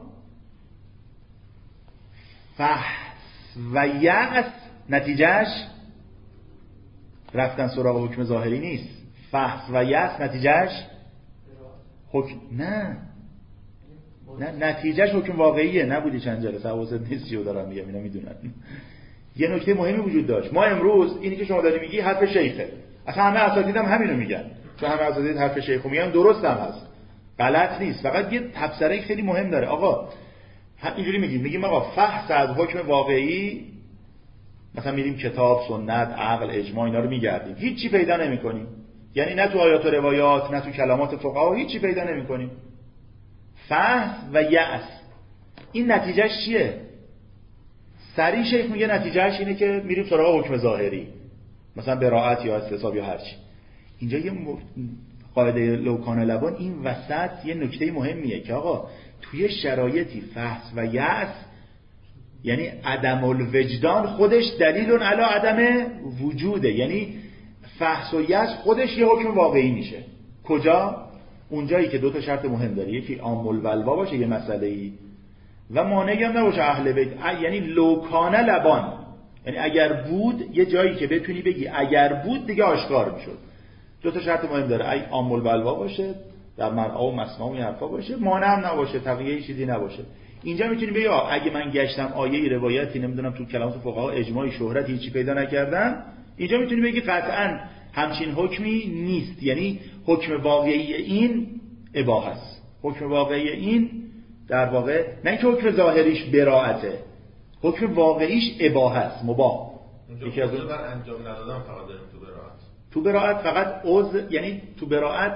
فحص و یأس نتیجهش رفتن سراغ حکم ظاهری نیست، فحص و یأس نتیجهش حکم نه نه نتیجهش حکم واقعیه. نبودی چند جلسه حواست نیست چیو دارم میگم، اینا میدونن. یه نکته مهمی وجود داشت. ما امروز اینی که شما داری میگی حرف شیخه، اصلا همه اساتید هم همینو میگن، چون همه اساتید حرف شیخو میگن، درست هم هست، غلط نیست. فقط یه تفسیری خیلی مهم داره. آقا اینجوری میگیم میگیم آقا فحص از حکم واقعی، مثلا میریم کتاب، سنت، عقل، اجماع، اینا رو میگردیم، هیچی پیدا نمیکنیم. یعنی نه تو آیات و روایات نه تو کلمات فقها هیچی پیدا نمیکنیم. فحص و یأس این نتیجهش چیه؟ سریع شیخ میگه نتیجهش اینه که میریم سراغ حکم ظاهری، مثلا براءت یا استصحاب یا هر چی. اینجا یه قاعده لوکان لبان این وسط یه نکته مهمیه که آقا توی شرایطی فحص و یأس یعنی عدم الوجدان خودش دلیل علی عدم وجوده. یعنی فحص و یأس خودش یه حکم واقعی میشه. کجا؟ اونجایی که دو تا شرط مهم داره، یکی عام البلوا باشه یه مسئله‌ای و مانعی هم نباشه اهل بیت، یعنی لوکان لبان، یعنی اگر بود یه جایی که بتونی بگی اگر بود دیگه آشکار میشد. دو تا شرط مهم داره، ای عام البلوا باشه، در مرعا و مسموع و حرفا باشه، مانع هم نباشه، تقیه چیزی نباشه. اینجا میتونی بگی اگه من گشتم آیه روایتی نمیدونم تو کلمات فقها اجماعی شهرت هیچی پیدا نکردم، اینجا میتونی بگی قطعاً همچین حکمی نیست. یعنی حکم واقعی این اباحه است. حکم واقعی این در واقع نه که حکم ظاهریش براءته، حکم واقعیش اباحه است، مباح. یکی از اون بر انجام ندادن فقط داریم تو براءت. تو براءت فقط عذر، یعنی تو براءت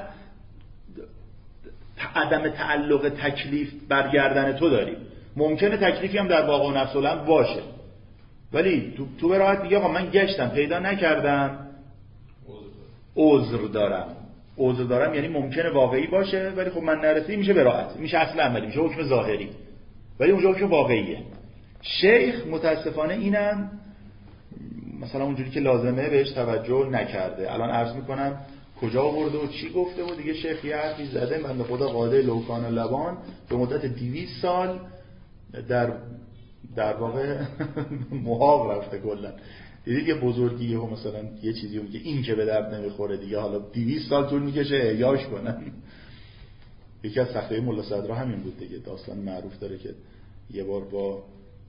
عدم تعلق تکلیف برگردن تو داریم. ممکنه تکلیفی هم در واقع و نفس الامر باشه، ولی تو تو براءت میگه آقا من گشتم پیدا نکردم، عذر دارم. عذر دارم یعنی ممکنه واقعی باشه ولی خب من نرسیدم، میشه براءت، میشه اصل عملی، میشه حکم ظاهری، ولی اونجا حکم واقعیه. شیخ متاسفانه اینم مثلا اونجوری که لازمه بهش توجه نکرده. الان عرض میکنم کجا آورده و چی گفته و دیگه شیخ یه حرفی زده بنده خدا قاعده لوکان لبان به مدت دویست سال در در واقع محاق رفته کلا. دیدید یه بزرگی ها مثلا یه چیزی میگه این که به درد نمیخوره دیگه حالا دویست سال طول میکشه احیاش کنن. یکی از سخته ملا صدرا همین بود دیگه. داستان معروف داره که یه بار با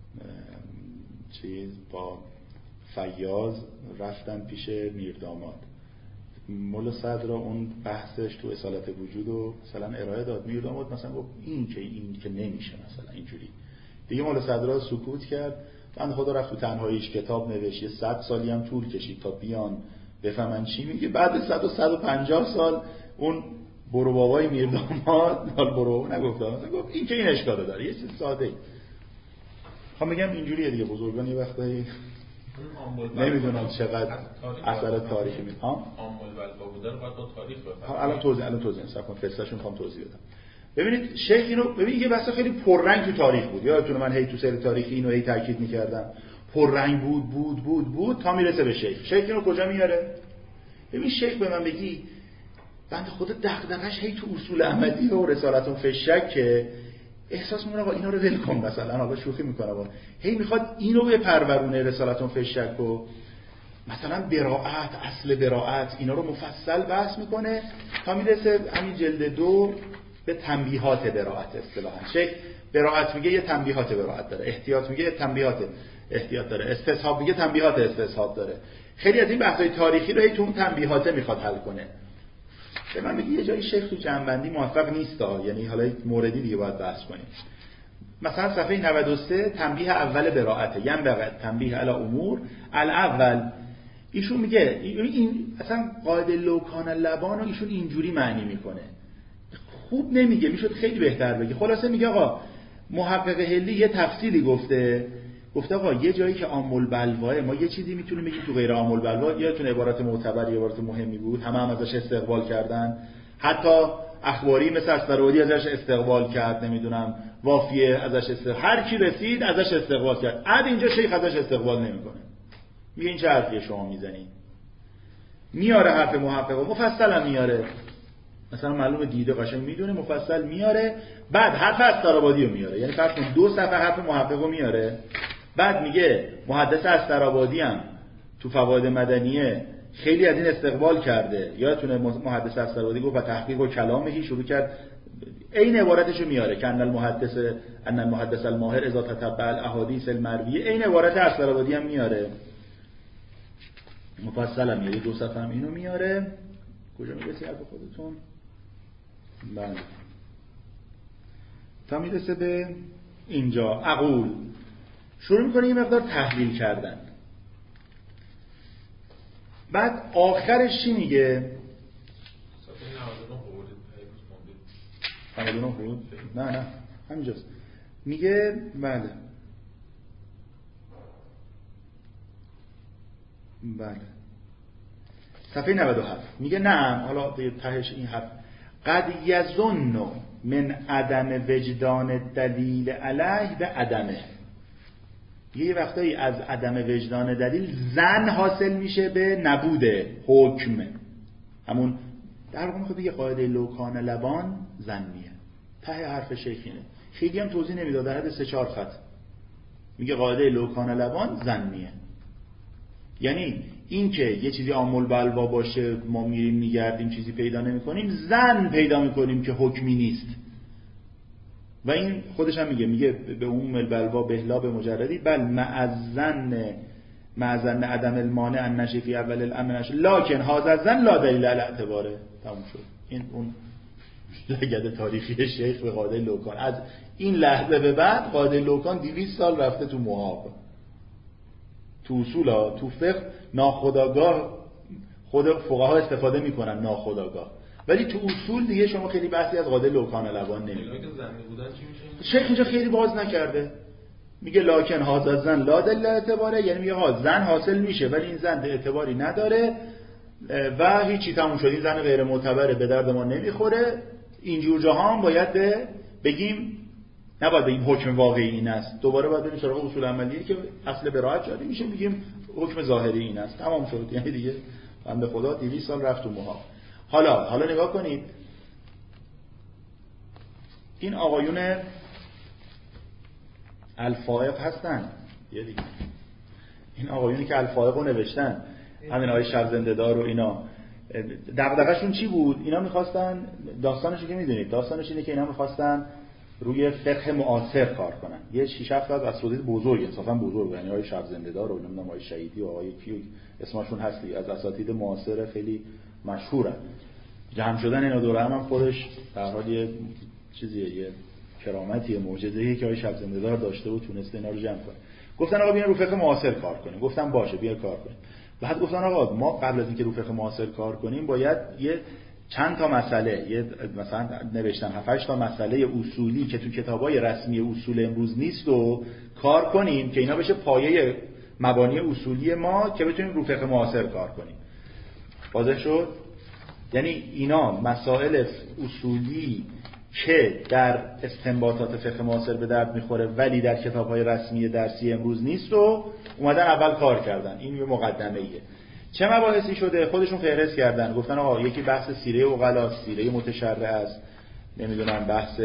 چیز با فیاض رفتن پیش میرداماد. ملا صدرا اون بحثش تو اصالت وجود و مثلا ارائه داد. میرداماد مثلا گفت این که این که نمیشه مثلا اینجوری. دیگه ملا صدرا سکوت کرد. من خدا رفت تو تنهاییش کتاب نوشت، یه صد سالی هم طول کشید تا بیان بفهمن چی میگه. بعد صد و صد و پنجاه سال اون برو بابای میرداماد، حال برو بابا نگفت، مثلا گفت این که این اشکال داره، یه چیز ساده ای. خب میگم اینجوریه دیگه. بزرگان یه وقتایی نمیدونم چقدر اثر تاریخی میاد. ها عام البلوا بوده رو باید با تاریخ بفهمیم. الان توضیح الان توضیح نسبت قصه‌شو میخوام توضیح بدم. ببینید شیخ اینو ببینید یه بحث خیلی پررنگ تو تاریخ بود. یادتونه من هی تو سیر تاریخی اینو هی تاکید می‌کردم. پررنگ بود بود بود بود تا میرسه به شیخ. شیخ اینو کجا میاره؟ ببین شیخ به من بگی بنده خدا دغدغش هی تو اصول احمدی و رسالتون فشک که احساس می‌کنه آقا اینا رو ول کن، مثلا آقا شوخی می‌کنه آقا هی میخواد اینو به پرورونه رسالتون فشک و مثلا براءت، اصل براءت، اینا رو مفصل بحث میکنه تا میرسه همین جلد دو به تنبیهات براءت. اصطلاحاً شیخ براءت میگه یه تنبیهات براءت داره، احتیاط میگه یه تنبیهات احتیاط داره، استصحاب میگه تنبیهات استصحاب داره. خیلی از این بحث‌های تاریخی رو هی تو اون تنبیهات میخواد حل کنه. به من میگه یه جایی شیخ تو جنبندی موفق نیست ها، یعنی حالا موردی دیگه باید بحث کنیم. مثلا صفحه نود و سه تنبیه اول براءت، ینبغی تنبیه علی امور الاول. ایشون میگه این اصلا قاعده لوکان لبان رو ایشون اینجوری معنی میکنه، خوب نمیگه، میشد خیلی بهتر بگه. خلاصه میگه آقا محقق هلی یه تفصیلی گفته، گفته آقا یه جایی که عام البلواه ما یه چیزی میتونیم بگیم تو غیر عام البلوا، یادتون عبارت معتبری عبارت مهمی بود، همه هم ازش استقبال کردن، حتی اخباری مثل استرودی ازش استقبال کرد، نمیدونم وافیه ازش استقبال، هر کی رسید ازش استقبال کرد. عد اینجا شیخ ازش استقبال نمیکنه، میگه این چه حرفیه شما میزنید. میاره حرف محقق مفصل هم میاره، مثلا معلومه دیده قشنگ میدونه مفصل میاره. بعد حرف استرابادی رو میاره، یعنی فرض کن دو صفحه حرف محقق رو میاره، بعد میگه محدث استرابادی هم تو فواید مدنیه خیلی از این استقبال کرده. یادتونه محدث اسرابادی گفت و تحقیق و کلامهی شروع کرد این عبارتشو میاره که ان المحدث ان المحدث الماهر اذا تتبع الاحاديث المرویه، این عبارت اسرابادی هم میاره مفصل هم میاره، دو صفحه هم اینو میاره. کجا میرسی حرف خودتون؟ بله تا میرسه به اینجا اقول شروع میکنه یه مقدار تحلیل کردن. بعد آخرش چی میگه؟ نود و نه بود؟ نه نه همینجاست. میگه بله بله صفحه نود و هفت میگه نه، حالا به تهش این حرف قد یظن من عدم وجدان دلیل علیه به عدمه. یه وقتایی از عدم وجدان دلیل ظن حاصل میشه به نبود حکم. همون در واقع میخواد بگه قاعده لوکان لبان ظنیه. ته حرف شیخینه، خیلی هم توضیح نمیداد، در حد سه چهار خط میگه قاعده لوکان لبان ظنیه. یعنی این که یه چیزی عامل بلوا باشه ما میریم میگردیم چیزی پیدا نمیکنیم، ظن پیدا میکنیم که حکمی نیست. و این خودش هم میگه میگه به عموم البلوا بهلا به مجردی بل معزن معزن عدم المانع ان نشی فی اول الامر نشی لکن هذا الظن لا دلیل علی اعتباره. تموم شد. این اون لگد تاریخی شیخ به قاعده لوکان. از این لحظه به بعد قاعده لوکان دویست سال رفته تو محاق، تو اصولا تو فقه ناخودآگاه خود فقها استفاده میکنن ناخودآگاه، ولی تو اصول دیگه شما خیلی بحثی از قاعده لوکان لبان نمی‌کنید. شیخ اینجا خیلی باز نکرده، میگه لکن هذا الظن لا دلیل اعتباره، یعنی میگه ها ظن حاصل میشه ولی این ظن اعتباری نداره و هیچی، تموم شد، این ظن غیر معتبره، به درد ما نمیخوره. اینجور جاها هم باید بگیم نباید بگیم حکم واقعی این است، دوباره باید بریم سراغ اصول عملیه که اصل براءت جاری میشه، میگیم حکم ظاهری این است، تمام شد. یعنی دیگه بنده خدا دویست سال رفت تو موها. حالا حالا نگاه کنید این آقایون الفائق هستن، یه دیگه این آقایونی که الفائق رو نوشتن، همین آقای شب زنده دار و اینا، دغدغه‌شون چی بود؟ اینا میخواستن، داستانشو که میدونید، داستانش اینه که اینا میخواستن روی فقه معاصر کار کنن. یه شش هفت از اساتید بزرگ، انصافا بزرگ، یعنی آقای شب زنده دار و نمیدونم آقای شهیدی و آقای کیو اسمشون هستی، از اساتید معاصر خیلی مشهورن. جمع شدن اینا دوره هم, هم خودش در حال یه چیزیه، یه کرامتیه، معجزه‌ایه که آقای شب زنده دار داشته و تونسته اینا رو جمع کنه. گفتن آقا بیاین رو فقه معاصر کار کنیم. گفتم باشه بیا کار کنیم. بعد گفتن آقا ما قبل از اینکه رو فقه معاصر کار کنیم باید یه چند تا مسئله، یه مثلا نوشتن هفت هشت تا مسئله اصولی که تو کتابای رسمی اصول امروز نیست و کار کنیم که اینا بشه پایه مبانی اصولی ما که بتونیم رو فقه معاصر کار کنیم. واضح شد؟ یعنی اینا مسائل اصولی که در استنباطات فقه معاصر به درد میخوره ولی در کتاب‌های رسمی درسی امروز نیست و اومدن اول کار کردن. این یه مقدمه ایه. چه مباحثی شده؟ خودشون فهرست کردن، گفتن آقا یکی بحث سیره عقلا، سیره متشرع است، نمیدونم بحث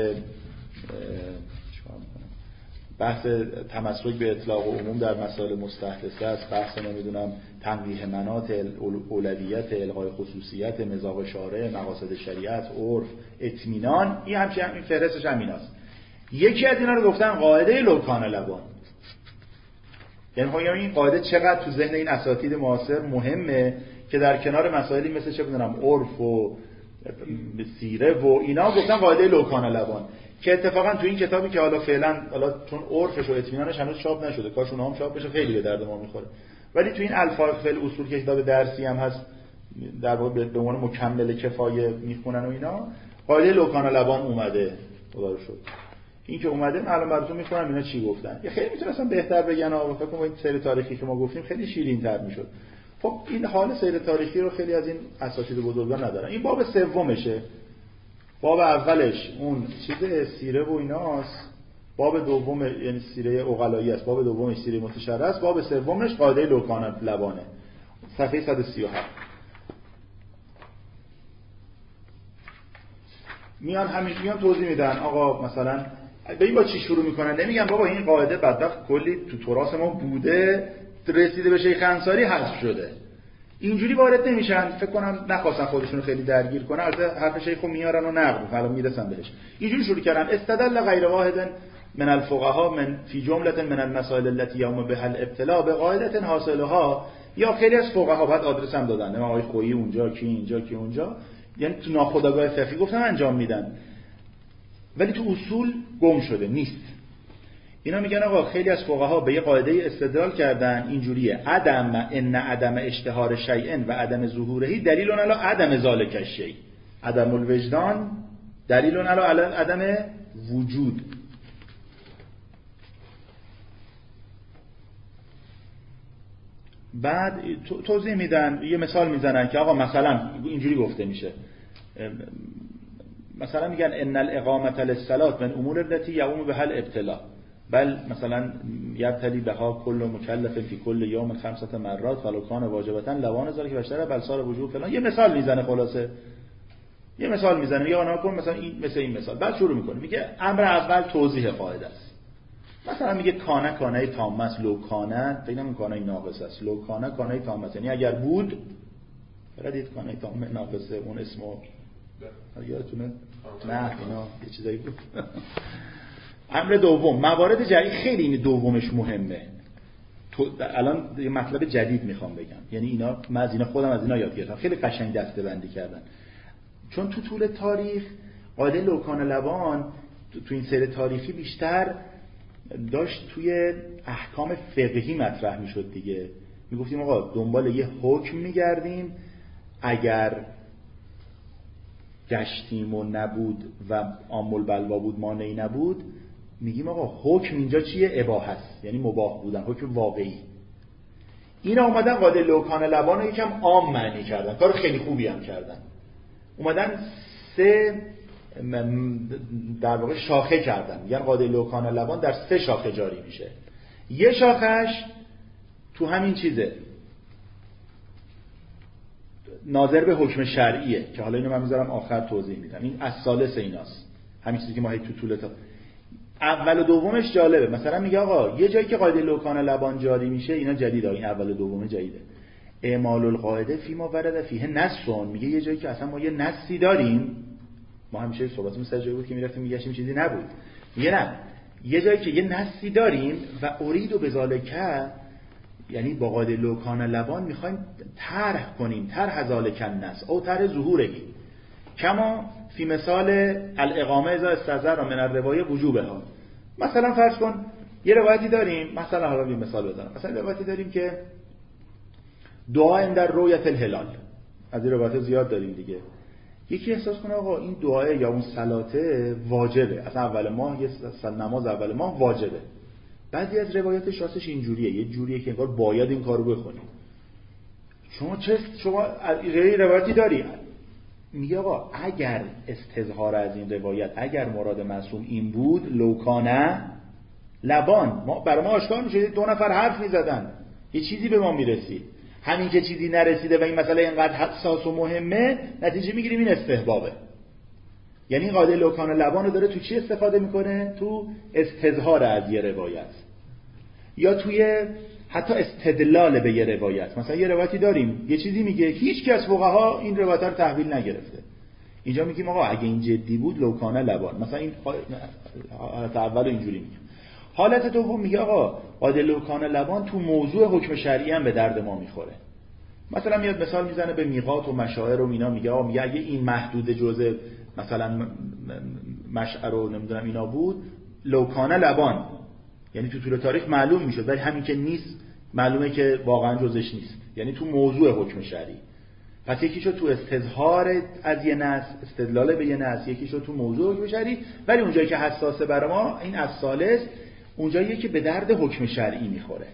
بحث تمسک به اطلاق و عموم در مسائل مستحدثه است، بحث نمیدونم تنویح مناط، اولویت، الغای خصوصیت، مذاق شارع، مقاصد شریعت، عرف، اطمینان. این همچین این فهرستش همیناست. یکی از اینا رو گفتن قاعده لوکان لبان. یعنی میگم این قاعده چقدر تو ذهن این اساتید معاصر مهمه که در کنار مسائلی مثل چه بدونم عرف و سیره و اینا گفتن قاعده لوکان لبان، که اتفاقا تو این کتابی که حالا فعلا حالا چون عرفش و اطمینانش هنوز چاپ نشده، کاش اونها هم چاپ بشه، خیلی به درد ما میخوره، ولی تو این الفاظ فعل اصول که کتاب درسی هم هست در واقع به عنوان مکمل کفایه میخونن و اینا، قاعده لوکان لبان اومده. خدا رو شکر این که اومده معلوم براتون میخونم اینا چی گفتن. یه خیلی میتونستم بهتر بگن آقا، فکر کنم این سیر تاریخی که ما گفتیم خیلی شیرین‌تر میشد. خب این حال سیر تاریخی رو خیلی از این اساتید بزرگان ندارن. این باب سومشه. باب اولش اون چیز سیره و ایناست، باب دوم یعنی سیره عقلایی است، باب دومش سیره متشرع است، باب سومش قاعده لوکان لبانه. صفحه صد و سی و هفت میان همین میان توضیح میدن آقا مثلا به این با چی شروع میکنن. نمیگن بابا این قاعده بدبخت کلی تو تراث ما بوده رسیده به شیخ انصاری حذف شده. اینجوری وارد نمیشن. فکر کنم نخواستن خودشون رو خیلی درگیر کنن، البته حرف شیخو میارن و نقد حالا میرسن بهش. اینجوری شروع کردن استدل غیر واحد من الفقهاء من فی جمله من المسائل التي یوم بها الابتلاء بقاعده حاصلها، یا خیلی از فقها بعد آدرس هم دادن، آقای خویی اونجا کی اینجا کی اونجا، یعنی تو ناخودآگاه فقهی گفتن انجام میدن ولی تو اصول گم شده نیست. اینا میگن آقا خیلی از فقها به یه قاعده استدلال کردن اینجوریه: عدم ان عدم اشتهار شیء و عدم ظهوره دلیل علی عدم ذالک الشیء، عدم الوجدان دلیل علی عدم وجود. بعد توضیح میدن، یه مثال میزنن که آقا مثلا اینجوری گفته میشه، مثلا میگن ان الاقامه للصلاه من امور التي یقوم بها الابتلاء بل مثلا یبتلی بها کل مکلف فی کل یوم خمسة مرات ولو کان واجبتا لوان ذلك بشر بل صار وجوب فلان. یه مثال میزنه، خلاصه یه مثال میزنه، میگه آقا کن مثلا این مثل این مثال، بعد شروع میکنه میگه امر اول توضیح قاعده است. مثلا میگه کانه کانه تامه است، لو کانه ببینم کانه ناقص است، لو کانه کانه تامه است، یعنی اگر بود ردید کانه تامه ناقصه اون اسمو یادتونه؟ نه اینا یه چیزایی بود. امر دوم موارد جدید، خیلی این دومش مهمه. تو الان یه مطلب جدید میخوام بگم، یعنی اینا من از اینا خودم از اینا یاد گرفتم، خیلی قشنگ دسته بندی کردن. چون تو طول تاریخ قاعده لوکان لبان تو این سیر تاریخی بیشتر داشت توی احکام فقهی مطرح میشد دیگه. میگفتیم آقا دنبال یه حکم میگردیم، اگر گشتیم و نبود و عام البلوا بود مانعی نبود، میگیم آقا حکم اینجا چیه؟ اباحه است، یعنی مباح بودن، حکم واقعی. اینا اومدن قاعده لوکان لبان رو یکم عام معنی کردن، کار خیلی خوبی هم کردن. اومدن سه در واقع شاخه کردن، میگن قاعده لوکان لبان در سه شاخه جاری میشه. یه شاخش تو همین چیزه، ناظر به حکم شرعیه که حالا اینو من میذارم آخر توضیح میدم. این از ثالث ایناست، همین چیزی که ما هی تو طول تا اول و دومش جالبه. مثلا میگه آقا یه جایی که قاعده لوکان لبان جاری میشه، اینا جدیده، این اول و دوم جدیده، اعمال القاعده فی ما ورد فیه نصون. میگه یه جایی که اصلا ما یه نصی داریم، ما همیشه صحبتمون سر جایی بود که میرفتیم میگشتیم چیزی نبود، میگه نه یه جایی که یه نصی داریم و ارید و بذالکه، یعنی با قاعده لوکان لبان میخوایم طرح کنیم طرح ذالک النص او طرح ظهورهی، کما فی مثال الاقامه اذا استظهر من الروایه وجوبها. مثلا فرض کن یه روایتی داریم، مثلا حالا یه مثال بزنم، مثلا روایتی داریم که دعا در رؤیت الهلال، از این روایت زیاد داریم دیگه. یکی احساس کنه آقا این دعا یا اون صلاته واجبه، اصلا اول ماه یه نماز اول ماه واجبه. بعضی از روایاتش راستش اینجوریه، یه جوریه که انگار باید این کارو بکنی. شما چه شما غیر روایتی داری؟ میگه آقا اگر استظهار از این روایت، اگر مراد معصوم این بود، لوکانه لبان، ما برای ما آشکار میشه، دو نفر حرف میزدن یه چیزی به ما میرسید، همین که چیزی نرسیده و این مسئله اینقدر حساس و مهمه، نتیجه میگیریم این استحبابه. یعنی قاعده لوکان لبان رو داره تو چی استفاده میکنه؟ تو استظهار از یه روایت، یا توی حتی استدلال به یه روایت. مثلا یه روایتی داریم یه چیزی میگه، هیچ کس فقها این روایت رو تحویل نگرفته، اینجا میگیم آقا اگه این جدی بود لوکان لبان، مثلا این حالت اول اینجوری میگه. حالت دوم میگه آقا قاعده لوکان لبان تو موضوع حکم شرعی هم به درد ما میخوره. مثلا میاد مثال میزنه به میقات و مشاعر و اینا، میگه آقا میگه اگه این محدود جزء مثلا مشعر و نمیدونم اینا بود، لوکان لبان، یعنی تو طول تاریخ معلوم میشد، ولی همین که نیست معلومه که واقعا جزش نیست، یعنی تو موضوع حکم شرعی. پس یکی شد تو استظهار از یه نص، استدلال به یه نص، یکی شد تو موضوع حکم شرعی، ولی اونجایی که حساسه برای ما این از ثالث، اونجاییه که به درد حکم شرعی میخوره.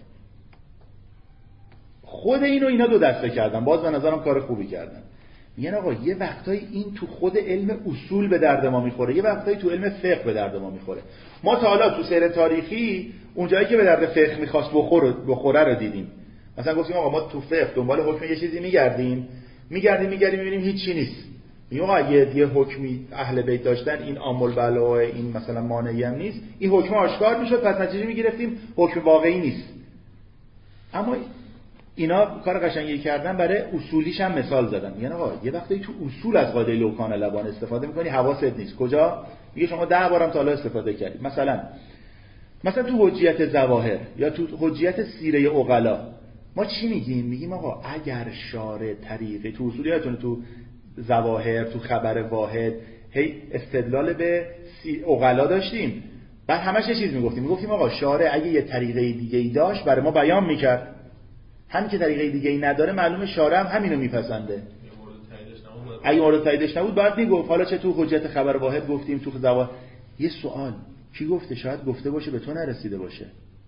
خود اینو اینا دو دسته کردن، باز به نظرم کار خوبی کردن. میگن آقا یه وقتایی این تو خود علم اصول به درد ما میخوره، یه وقتایی تو علم فقه به درد ما میخوره. ما تا حالا تو سیر تاریخی اونجایی که به درد فقه میخواست بخوره بخوره رو دیدیم. مثلا گفتیم آقا ما تو فقه دنبال حکم یه چیزی میگردیم میگردیم میگردیم میبینیم هیچی نیست. میگم آقا اگه یه حکمی اهل بیت داشتن، این عام البلوه، این مثلا مانعی هم نیست، این حکم آشکار میشد، پس نتیجه میگرفتیم حکم واقعی نیست. اما اینا کار قشنگی کردن برای اصولیش هم مثال زدن. میگن آقا یه وقتی تو اصول از قاعده لو کان لبان استفاده می‌کنی حواست نیست. کجا؟ میگه شما ده بارم تا حالا استفاده کردید. مثلا مثلا تو حجیت ظواهر یا تو حجیت سیره عقلا ما چی میگیم؟ میگیم آقا اگر شارع طریقی تو اصولیاتون تو ظواهر تو خبر واحد هی استدلال به عقلا داشتیم، بعد همش یه چیز میگفتیم میگفتیم آقا شارع اگه یه طریقه دیگه ای داشت برای ما بیان میکرد، همین که طریقه دیگه ای نداره معلومه شارع هم همینو میپسنده. اگه مورد تاییدش نبود بعد میگفت. حالا چه تو حجت خبر واحد گفتیم تو ظواهر. یه سوال کی گفته؟ شاید گفته باشه به تو نرسیده باشه،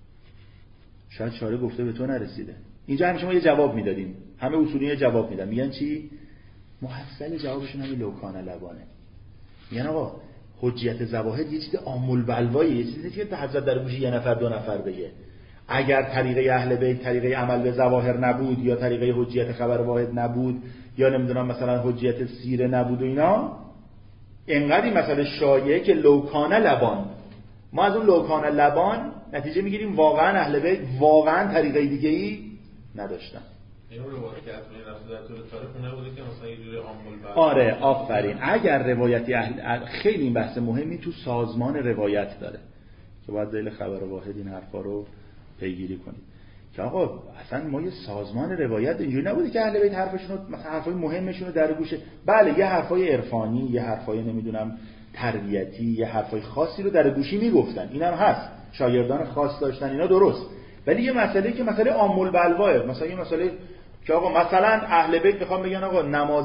شاید شارع گفته به تو نرسیده. اینجا همیشه ما یه جواب میدادیم، همه اصولیه جواب میدن، میگن چی؟ محصل جوابشون همین لوکان لبانه. میگن آقا حجیت ظواهر یه چیز عامل بلوایه، یه چیزی که حضرت در گوش یه نفر دو نفر بگه. اگر طریقه اهل بیت طریقه عمل به ظواهر نبود یا طریقه حجیت خبر واحد نبود یا نمیدونم مثلا حجیت سیره نبود و اینا، انقدر این مسئله شایعه که لوکان لبان، ما از اون لوکان لبان نتیجه میگیریم واقعا اهل بیت واقعا طریقه دیگه ای نداشتن. اینو روایت که اصلا رفته در طول تاریخ نبوده که مثلا یه جوری عامل بر آره آفرین. اگر روایتی اهل خیلی این بحث مهمی تو سازمان روایت داره که باید ذیل خبر واحد این حرفا رو پیگیری کنیم که آقا اصلا ما یه سازمان روایت اینجوری نبوده که اهل بیت حرفشون رو مثلا حرفای مهمشون رو در گوشه، بله یه حرفای عرفانی یه حرفای نمیدونم تربیتی یه حرفای خاصی رو در گوشی میگفتن، اینم هست، شاگردان خاص داشتن، اینا درست. ولی یه مسئله که مسئله عامل بلواه، مثلا یه مسئله که آقا مثلا اهل بیت میخوام بگن آقا نماز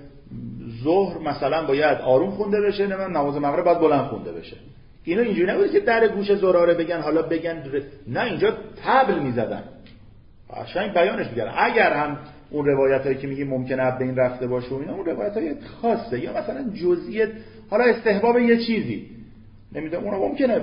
ظهر مثلا باید آروم خونده بشه، نمیدونم نماز مغرب باید بلند خونده بشه. اینا اینجوری نبوده که در گوش زراره بگن حالا بگن ر... نه اینجا طبل میزدن، قشنگ بیانش میکردن. اگر هم اون روایتایی که میگیم ممکنه به این رفته باشه و اینا اون روایتای خاصه یا مثلا جزئیات حالا استحباب یه چیزی نمیدونم اونها ممکنه.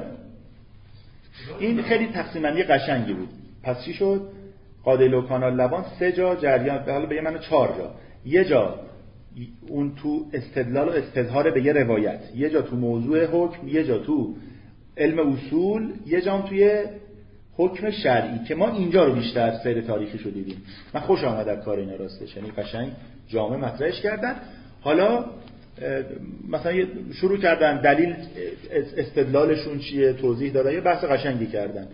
این خیلی تقسیم بندی قشنگی بود. پس چی شد؟ قاعده لوکان لبان سه جا جریان، حالا به من چهار جا، یه جا اون تو استدلال و استظهار به یه روایت، یه جا تو موضوع حکم، یه جا تو علم اصول، یه جا هم توی حکم شرعی که ما اینجا رو بیشتر سیر تاریخی شو دیدیم. من خوش آمد از کار اینا راستش، یعنی قشنگ جامع مطرحش کردن. حالا مثلا شروع کردن دلیل استدلالشون چیه توضیح دادن، یه بحث قشنگی کردن.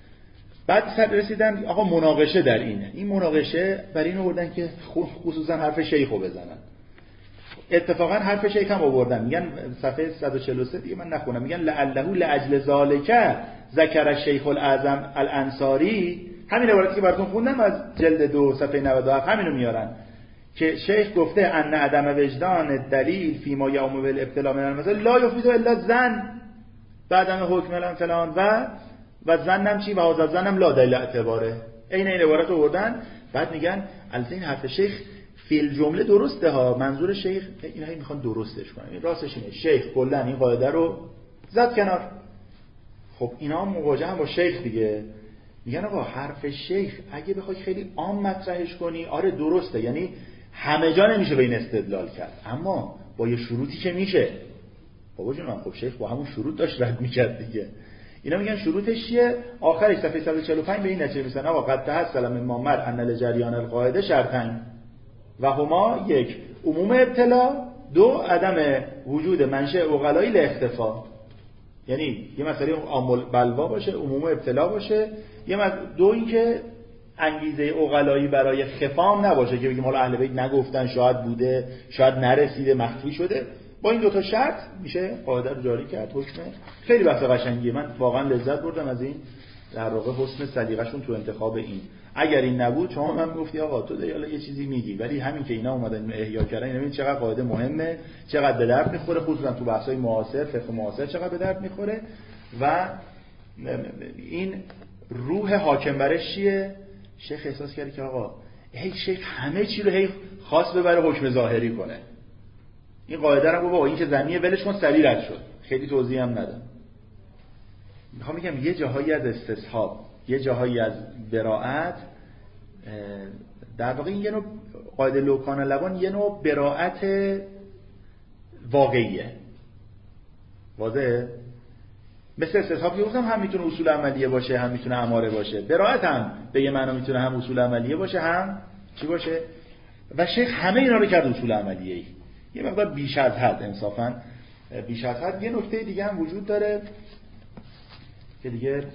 بعد رسیدن آقا مناقشه در اینه. این مناقشه برای این آوردن که خصوصا حرف شیخو بزنن. اتفاقا حرف شیخ هم آوردن، میگن صفحه صد و چهل و سه دیگه من نخونم، میگن لعله لاجل ذالک ذکر الشیخ الاعظم الانصاری، همین عبارتی که براتون خوندم از جلد دو صفحه نود و هفت همینو میارن که شیخ گفته ان عدم وجدان دلیل فی ما یوم بالابتلاء من المثل لا یفید الا ظن بعدم حکم الان فلان و و ظنم چی و هذا ظنم لا دلیل اعتباره. این این عبارت رو آوردن. بعد میگن البته این حرف شیخ فی الجمله درسته ها، منظور شیخ اینا هی میخوان درستش کنن، راستش اینه شیخ کلا این قاعده رو زد کنار. خب اینا مواجه هم با شیخ دیگه، میگن آقا حرف شیخ اگه بخوای خیلی عام مطرحش کنی آره درسته، یعنی همه جا نمیشه به این استدلال کرد، اما با یه شروطی که میشه. بابا جون خب شیخ با همون شروط داشت رد میکرد دیگه. اینا میگن شروطش چیه؟ آخرش صفحه صد و چهل و پنج به این نتیجه میرسن آقا قد تحصل من مامر ان لجریان القاعده شرطین و هما یک عموم ابتلا، دو عدم وجود منشأ عقلایی لاختفا. یعنی یه مسئله عامل بلوا باشه، عموم ابتلا باشه، یه دو این که انگیزه عقلایی برای خفام نباشه که بگیم حالا اهل بیت نگفتن شاید بوده شاید نرسیده مخفی شده. با این دو تا شرط میشه قاعده رو جاری کرد. حکم خیلی بحث قشنگیه، من واقعا لذت بردم از این در واقع حسن سلیقه‌شون تو انتخاب این. اگر این نبود شما من گفتی آقا تو دیگه یه چیزی میگی، ولی همین که اینا اومدن احیا کردن ببین چقدر قاعده مهمه، چقدر به درد میخوره، خصوصا تو بحث‌های معاصر، فقه معاصر چقدر به درد میخوره. و این روح حاکم برش چیه؟ شیخ احساس کرد که آقا هی شیخ همه چی رو هی خاص ببره حکم ظاهری کنه. این قاعده رو بابا این که زنیه ولش کن سریع رد شد، خیلی توضیح هم ندم. میخوام بگم یه جاهایی از استصحاب، یه جاهایی از براءت، در واقع این یه نوع قاعده لوکان لبان یه نوع براءت واقعیه. واضحه؟ مثل استصحاب که گفتم هم میتونه اصول عملیه باشه هم میتونه اماره باشه. براءت هم به یه معنا میتونه هم اصول عملیه باشه هم چی باشه. و شیخ همه اینا رو کرد اصول عملیه‌ای. یه مقدار بیش از حد انصافاً بیش از حد. یه نکته دیگه هم وجود داره که دیگه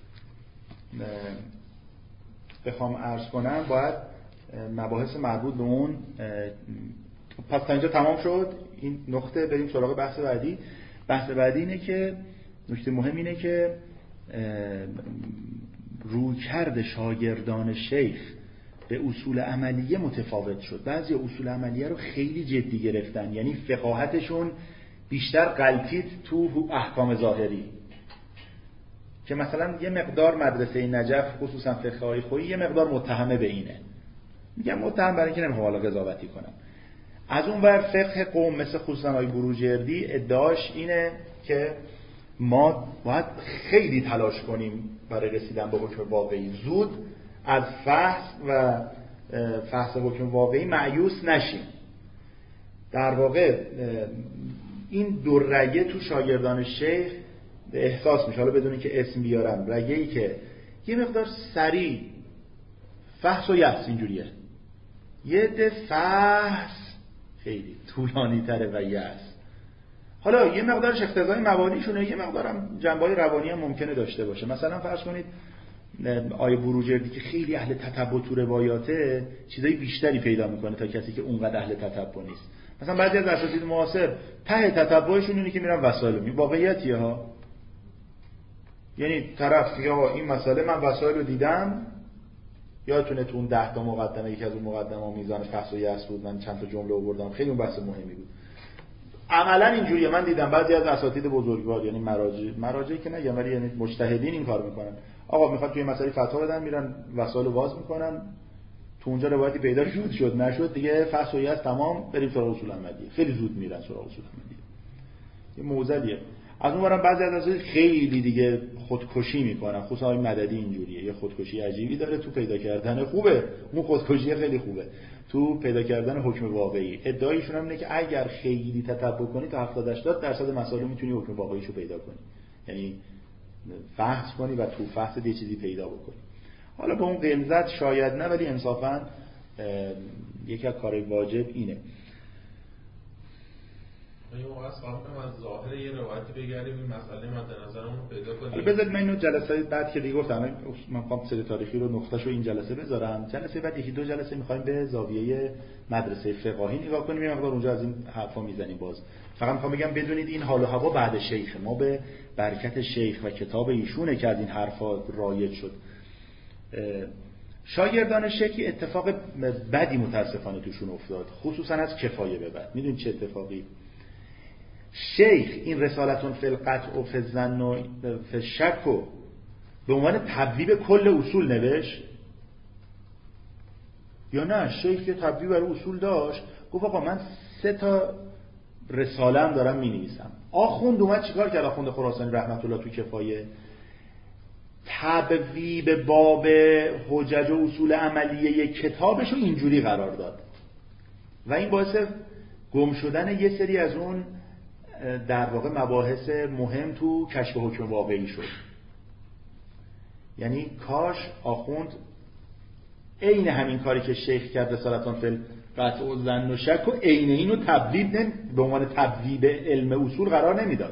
بخوام عرض کنم باید مباحث مربوط به اون. پس تا اینجا تمام شد این نقطه. بریم سراغ بحث بعدی. بحث بعدی اینه که نکته مهم اینه که رویکرد شاگردان شیخ به اصول عملیه متفاوت شد. بعضی اصول عملیه رو خیلی جدی گرفتن، یعنی فقاهتشون بیشتر غلطید تو احکام ظاهری، که مثلا یه مقدار مدرسه نجف خصوصا فقه های خویی یه مقدار متهمه به اینه. میگم متهم برای اینکه نمیخوام حالا قضاوتی کنم. از اون ور فقه قوم مثل خصوصا های بروجردی ادعاش اینه که ما باید خیلی تلاش کنیم برای رسیدن به حکم واقعی، زود از فحص و فحص حکم واقعی مایوس نشیم. در واقع این دو رگه تو شاگردان شیخ احساس میشه، حالا بدون که اسم بیارم، رگه‌ای که یه مقدار سریع فحص و یحس اینجوریه، یه ده فحص خیلی طولانی تره و یحس. حالا یه مقدارش اقتضای مبانیشونه، یه مقدارم جنبه‌های روانی هم ممکنه داشته باشه. مثلا فرض کنید آیه بروجردی که خیلی اهل تتبع تو روایاته چیزای بیشتری پیدا میکنه تا کسی که اونقدر اهل تتبع نیست. مثلا بعضی از اساتید معاصر ته تتبعشون اینه که میرن وسایل می واقعیتیه ها، یعنی طرف میگه آقا این مسئله من وسایل رو دیدم، یادتونه تو اون ده تا مقدمه یکی از اون مقدمه‌ها میزان فحص و یحس بود، من چند تا جمله آوردم، خیلی اون بحث مهمی بود. عملا اینجوریه. من دیدم بعضی از اساتید بزرگوار، یعنی مراجع مراجعی که نگم ولی یعنی مجتهدین این کار میکنن. آقا میخواد توی مسئله فتوا بدن، میرن وسایل رو باز میکنن، تو اونجا روایتی پیدا شد شد نشد دیگه فحص و یحس تمام، بریم سراغ اصول عملیه. خیلی زود میرن سراغ اصول عملیه. یه معضلیه. از اون برم بعضی از اساتید خیلی دیگه خودکشی میکنن، خصوصا های مددی اینجوریه، یه خودکشی عجیبی داره تو پیدا کردن خوبه، اون خودکشی خیلی خوبه تو پیدا کردن حکم واقعی. ادعایشون هم اینه که اگر خیلی تتبع کنی تا هفتاد هشتاد درصد مسائل میتونی حکم واقعیشو پیدا کنی، یعنی فحص کنی و تو فحص یه چیزی پیدا بکنی. حالا به اون غلظت شاید نه، ولی انصافا یکی از کارهای واجب اینه. یه موقع از فهم کنم از ظاهر یه روایتی بگردیم این مسئله مد نظرمون پیدا کنیم. بذارید من اینو جلسه بعد که دیگه گفتم من می‌خوام سری تاریخی رو نقطه‌شو این جلسه بذارم، جلسه بعد یکی دو جلسه می‌خوایم به زاویه مدرسه فقاهی نگاه کنیم، یه مقدار اونجا از این حرفا میزنیم. باز فقط می‌خوام بگم بدونید این حال و هوا بعد شیخ ما به برکت شیخ و کتاب ایشونه که از این حرفا رایج شد. شاگردان شیخی اتفاق بدی متاسفانه توشون افتاد، خصوصا از کفایه به بعد. میدونید چه اتفاقی؟ شیخ این رسالتون فی القطع و فی الظن و فی الشک و به عنوان تبویب کل اصول نوشت یا نه؟ شیخ که تبویب بر اصول داشت گفت آقا من سه تا رساله‌ام دارم می‌نویسم. آخوند اومد چیکار کرد؟ آخوند خراسانی رحمت الله تو کفایه تبویب باب حجج و اصول عملیه کتابشو اینجوری قرار داد و این باعث گم شدن یه سری از اون در واقع مباحث مهم تو کشف حکم واقعی شد. یعنی کاش آخوند عین همین کاری که شیخ کرد رسالتان فی القطع و ظن و شک و عین اینو تبویب نمی به عنوان تبویب علم اصول قرار نمیداد.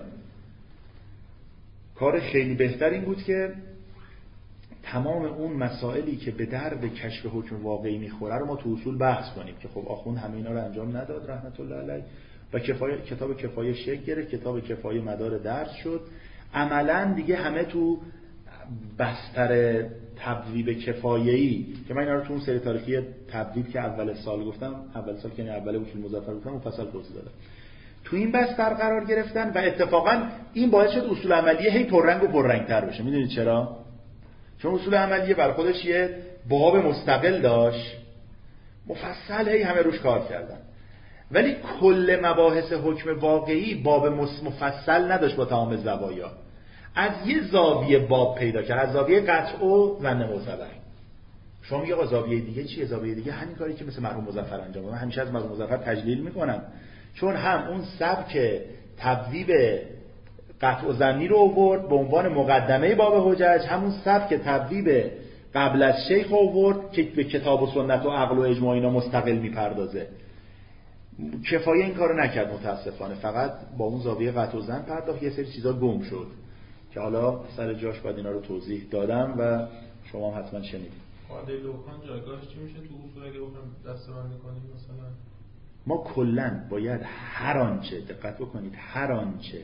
کار خیلی بهتر این بود که تمام اون مسائلی که به درد کشف حکم واقعی میخوره رو ما تو اصول بحث کنیم که خب آخوند همه اینا رو انجام نداد رحمت الله علیه و کفایه کتاب کفایه شکل گرفت، کتاب کفایه مدار درس شد. عملاً دیگه همه تو بستر تبویب کفایه‌ای که من اینا رو تو اون سری تاریخی تبویب که اول سال گفتم، اول سال که یعنی اول وکیل مظفر گفتم مفصل توضیح دادم، تو این بستر قرار گرفتن و اتفاقاً این باعث شد اصول عملیه هی پررنگ و پررنگ‌تر بشه. میدونید چرا؟ چون اصول عملیه بر خودش یه باب مستقل داشت، مفصل هی همه روش کار کردن، ولی کل مباحث حکم واقعی باب مفصل نداشت با تمام زوایا. از یه زاویه باب پیدا کرد، از زاویه قطع و ظن معتبر. شما میگه آقا زاویه دیگه چیه؟ زاویه دیگه همین کاری که مثل مرحوم مظفر انجام داد. من همیشه از مرحوم مظفر تجلیل میکنم، چون هم اون سبک تبویب قطع و ضمیر رو آورد به عنوان مقدمه باب حجج، همون سبک تبویب قبل از شیخ آورد که به کتاب و سنت و عقل و اجماع اینا مستقل میپردازه. کفایه این کارو نکرد متاسفانه، فقط با اون زاویه قطع و ضم پرداخت، یه سری چیزا گم شد که حالا سر جاش باید اینا رو توضیح دادم و شما هم حتما شنیدید. قاعده لوکان جایگاهش چی میشه تو اصول اگه بخوایم دسته‌بندی کنیم؟ مثلا ما کلاً باید هر آنچه، دقت بکنید، هر آنچه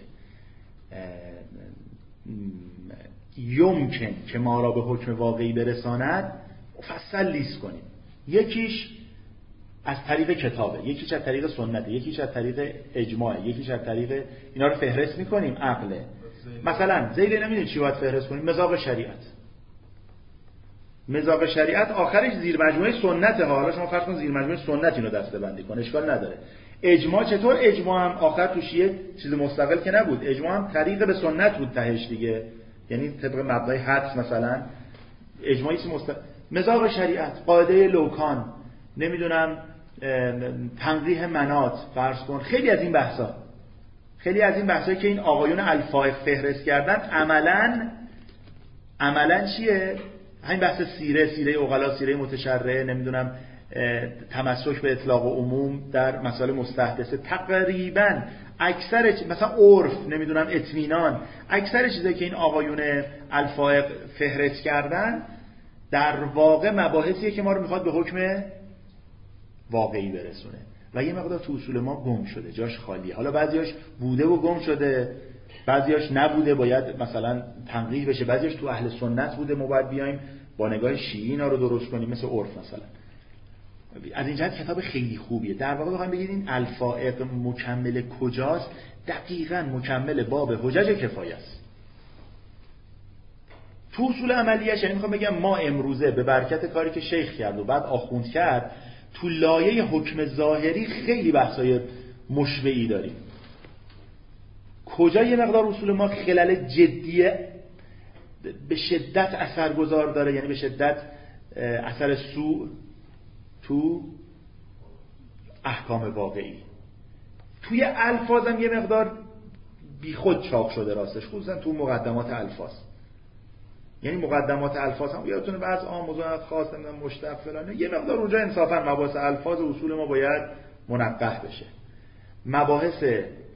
یمکن که ما را به حکم واقعی برساند مفصل لیست کنیم. یکیش از طریق کتابه، یکیش از طریق سنته، یکیش از طریق اجماعه، یکیش از طریق اینا رو فهرست میکنیم عقله. مثلا ذیل نمیدونید چی باید فهرست کنیم؟ مذاق شریعت. مذاق شریعت آخرش زیر مجموعه سنته ها. حالا شما فرض کن زیر مجموعه سنت اینو دسته بندی کن، اشکال نداره. اجماع چطور؟ اجماع هم آخر توش یه چیز مستقل که نبود، اجماع هم طریق به سنت بود تهش دیگه، یعنی طبق مبدأ حدس مثلا اجماعی چیز مستقل. مذاق شریعت، قاعده لوکان، نمیدونم تنقیح مناط، فرض کن خیلی از این بحثا، خیلی از این بحثایی که این آقایون الفائق فهرست کردن عملاً عملاً چیه؟ همین بحث سیره، سیره عقلا، سیره متشرعه، نمیدونم تمسک به اطلاق و عموم در مسائل مستحدثه، تقریبا اکثر مثلا عرف، نمیدونم اطمینان، اکثر چیزایی که این آقایون الفائق فهرست کردن در واقع مباحثیه که ما رو میخواد به حکم واقعی برسونه و یه مقدار تو اصول ما گم شده، جاش خالیه. حالا بعضیاش بوده و گم شده، بعضیاش نبوده باید مثلا تنقیح بشه، بعضیاش تو اهل سنت بوده ما باید بیایم با نگاه شیعی اینا رو درست کنیم، مثل عرف مثلا. از این جهت کتاب خیلی خوبیه. در واقع بخوایم بگید این الفائق مکمل کجاست؟ دقیقاً مکمل باب حجج کفایه است. تو اصول عملیش، یعنی میخوام بگم ما امروزه به برکت کاری که شیخ کرد و بعد آخوند کرد تو لایه حکم ظاهری خیلی بحثای مشبعی داریم. کجا یه مقدار اصول ما خلل جدی به شدت اثرگذار داره، یعنی به شدت اثر سوء تو احکام واقعی، توی الفاظم یه مقدار بیخود چاق شده راستش، خصوصا تو مقدمات الفاظ. یعنی مقدمات الفاظ هم یادتونه بعض آموزان خاص نمیدونم مشتق فلانه، یه مقدار اونجا انصافا مباحث الفاظ و اصول ما باید منقح بشه. مباحث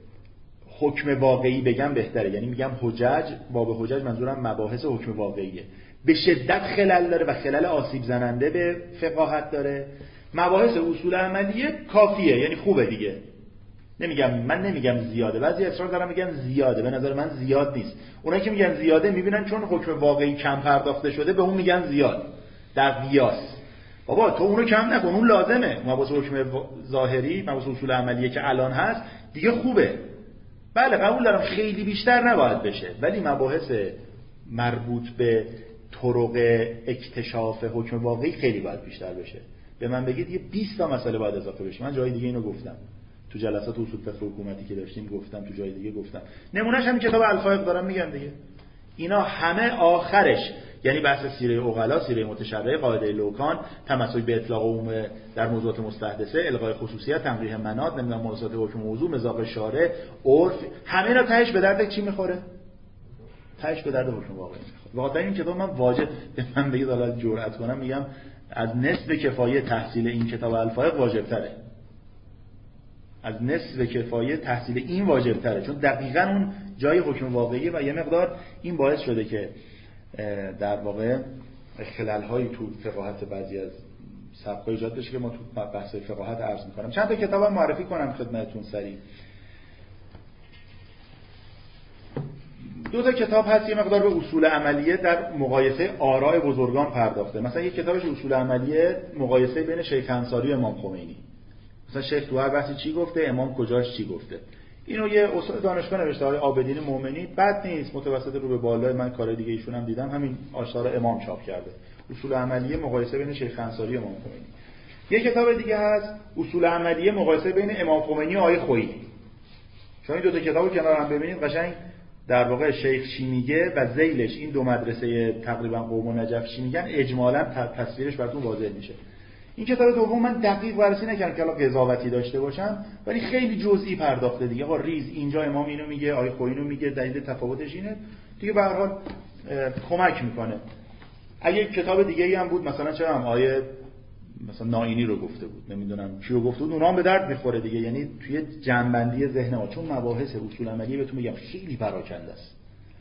حکم واقعی بگم بهتره، یعنی میگم حجج، باب حجج منظورم مباحث حکم واقعیه، به شدت خلل داره و خلل آسیب زننده به فقاهت داره. مباحث اصول عملیه کافیه، یعنی خوبه دیگه. نمیگم، من نمیگم زیاده، بعضی اصرار دارن میگن زیاده، به نظر من زیاد نیست. اونایی که میگن زیاده میبینن چون حکم واقعی کم پرداخته شده به اون میگن زیاد در قیاس. بابا تو اونو کم نکن، اون لازمه. مباحث حکم ظاهری، مباحث اصول عملیه که الان هست دیگه خوبه. بله قبول دارم خیلی بیشتر نباید بشه، ولی مباحث مربوط به طرق اکتشاف حکم واقعی خیلی باید بیشتر بشه. به من بگید یه بیست تا مسئله باید اضافه بشه. من جای دیگه اینو گفتم، تو جلسات اصول فقه حکومتی که داشتیم گفتم، تو جای دیگه گفتم. نمونهش همین کتاب الفائق دارم میگم دیگه. اینا همه آخرش، یعنی بحث سیره عقلا، سیره متشرعه، قاعده لوکان، تمسک به اطلاق عموم در موضوعات مستحدثه، الغای خصوصیت، تنقیح مناط، نمیدونم مناسبات حکم موضوع، مذاق شارع، عرف، همه اینا تهش به درد چی میخوره؟ تهش به درد حکم واقعی میخوره. واقعا این کتاب من واجب به من بگید، حالا جرأت کنم میگم از نصف کفایه تحصیل این کتاب الفائق واجب‌تره. از نصف کفایه تحصیل این واجب‌تره، چون دقیقاً اون جای حکم واقعیه و یه مقدار این باعث شده که در واقع خلل‌هایی تو فقاهت بعضی از سبک‌ها ایجاد بشه که ما تو بحث فقاهت عرض می‌کنم. چند تا کتابم معرفی کنم خدمتتون سریع. دو تا کتاب هست یه مقدار به اصول عملیه در مقایسه آراء بزرگان پرداخته. مثلا یک کتابش اصول عملیه، مقایسه بین شیخ انصاری و امام خمینی. مثلا شیخ تو هر بحثی چی گفته، امام کجاش چی گفته. اینو یه استاد دانشگاه نوشته، آقای عابدین مومنی، بد نیست، متوسط رو به بالا. من کار دیگه ایشون هم دیدم، همین آثار امام چاپ کرده. اصول عملیه مقایسه بین شیخ انصاری و امام خمینی. یه کتاب دیگه هست اصول عملیه مقایسه بین امام خمینی و آقای خویی. شما این دو تا کتابو کنار هم ببینید قشنگ در واقع شیخ چی میگه و ذیلش این دو مدرسه تقریبا قوم و نجف چی میگن، اجمالاً تصویرش براتون واضح میشه. این کتاب دوم من دقیق بررسی نکردم که الان قضاوتی داشته باشم، ولی خیلی جزئی پرداخته دیگه. آقا ریز اینجا امام اینو میگه، آیه خوینو میگه، دلیل تفاوتش اینه دیگه. به هر حال کمک میکنه. اگه کتاب دیگه ای هم بود مثلا چرا هم آیه مثلا ناینی رو گفته بود، نمیدونم چی رو گفته بود، اونها هم به درد میخوره دیگه. یعنی توی جنبندی ذهن ما، چون مباحث اصول عملی بهتون میگم خیلی پراکنده است،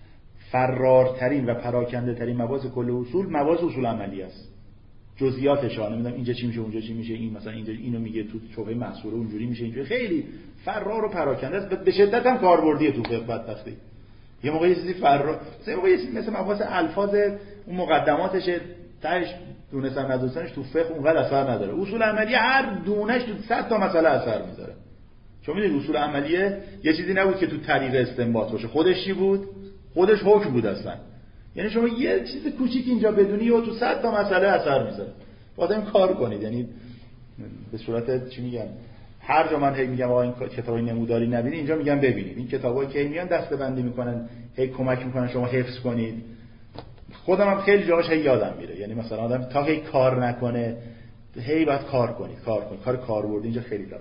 فرارترین و پراکنده ترین مباحث کل اصول مباحث اصول عملی است. جزئیاتش ها نمیدونم اینجا چی میشه اونجا چی میشه، این مثلا اینجا اینو میگه تو شبهه محصوره اونجوری میشه اینجوری، خیلی فرار و پراکنده است. به شدت هم کاربردیه تو فقه بدبختی. یه موقع یه چیزی فرار، یه موقع یه چیزی مثل مباحث الفاظ اون مقدماتش تاش دونستن ندونستنش تو فقه اونقدر اثر نداره. اصول عملی هر دونش تو صد تا مسئله اثر میذاره. چون میدونید اصول عملیه یه چیزی نبود که تو طریق استنباط باشه، خودش چی بود؟ خودش حکم بود اصلا. یعنی شما یه چیز کوچیک اینجا بدونی و تو صد تا مسئله اثر میذاره. باید کار کنید. یعنی به صورت چی میگن، هر جا من هی میگم آقا این کتابای نموداری نبینید، اینجا میگم ببینید. این کتابایی که میان دسته‌بندی میکنن، هی کمک میکنن شما حفظ کنید. خودم هم خیلی جاهاش هی یادم میره. یعنی مثلا آدم تا هی کار نکنه، هی باید کار کنید، کار کنید. کار کاربردی اینجا خیلی لازمه.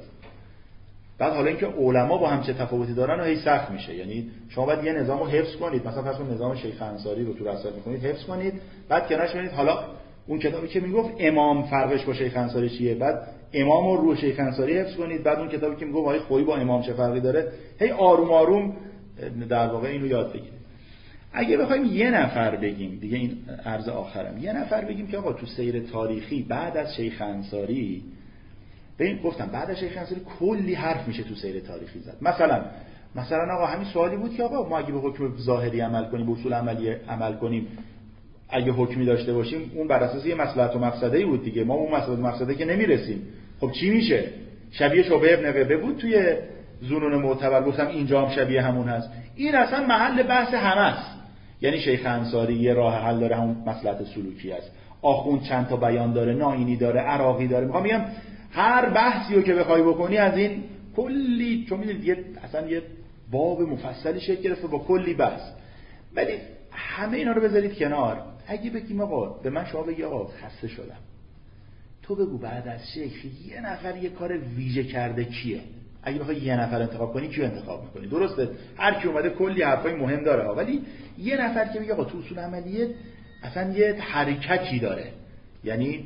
بعد حالا اینکه علما با هم چه تفاوتی دارن و هی سخت میشه. یعنی شما باید یه نظامو حفظ کنید. مثلا فرض کنید نظام شیخ انصاری رو تو رسائل میکنید، حفظ کنید. بعد کنارش ببینید حالا اون کتابی که میگفت امام فرقش با شیخ انصاری چیه، بعد امامو رو شیخ انصاری حفظ کنید. بعد اون کتابی که میگفت آقای خویی با امام چه فرقی داره، هی آروم آروم در واقع اینو یاد بگیرید. اگه بخوایم یه نفر بگیم دیگه، این عرض آخرم، یه نفر بگیم که آقا تو سیر تاریخی بعد از شیخ انصاری، ببین گفتم بعد از شیخ انصاری کلی حرف میشه تو سیر تاریخی زد. مثلا مثلا آقا همین سوالی بود که آقا ما اگه به حکم ظاهری عمل کنیم، به اصول عملی عمل کنیم، اگه حکمی داشته باشیم اون بر اساس یه مصلحت و مفسده‌ای بود دیگه. ما اون مصلحت و مفسده که نمیرسیم، خب چی میشه؟ شبیه شبه ابن قبه بود توی ظنون معتبر، گفتم اینجا هم شبیه همون هست. این اصلا محل بحث همه است. یعنی شیخ انصاری یه راه حل داره، همون مصلحت سلوکی است. آخوند چند تا بیان داره، ناینی داره، عراقی داره. میخوام بگم هر بحثی رو که بخوای بکنی از این کلی، چون میدونید یه اصلا یه باب مفصلی شکل گرفته با کلی بحث. ولی همه اینا رو بذارید کنار. اگه بگیم آقا به من شما بگی آقا خسته شدم، تو بگو بعد از شیخ یه نفر یه کار ویژه کرده کیه؟ اگه بخوای یه نفر انتخاب کنی کیو انتخاب میکنی؟ درسته هر کی اومده کلی حرفای مهم داره، ولی یه نفر که میگه آقا تو اصول عملیه اصلا یه حرکتی داره. یعنی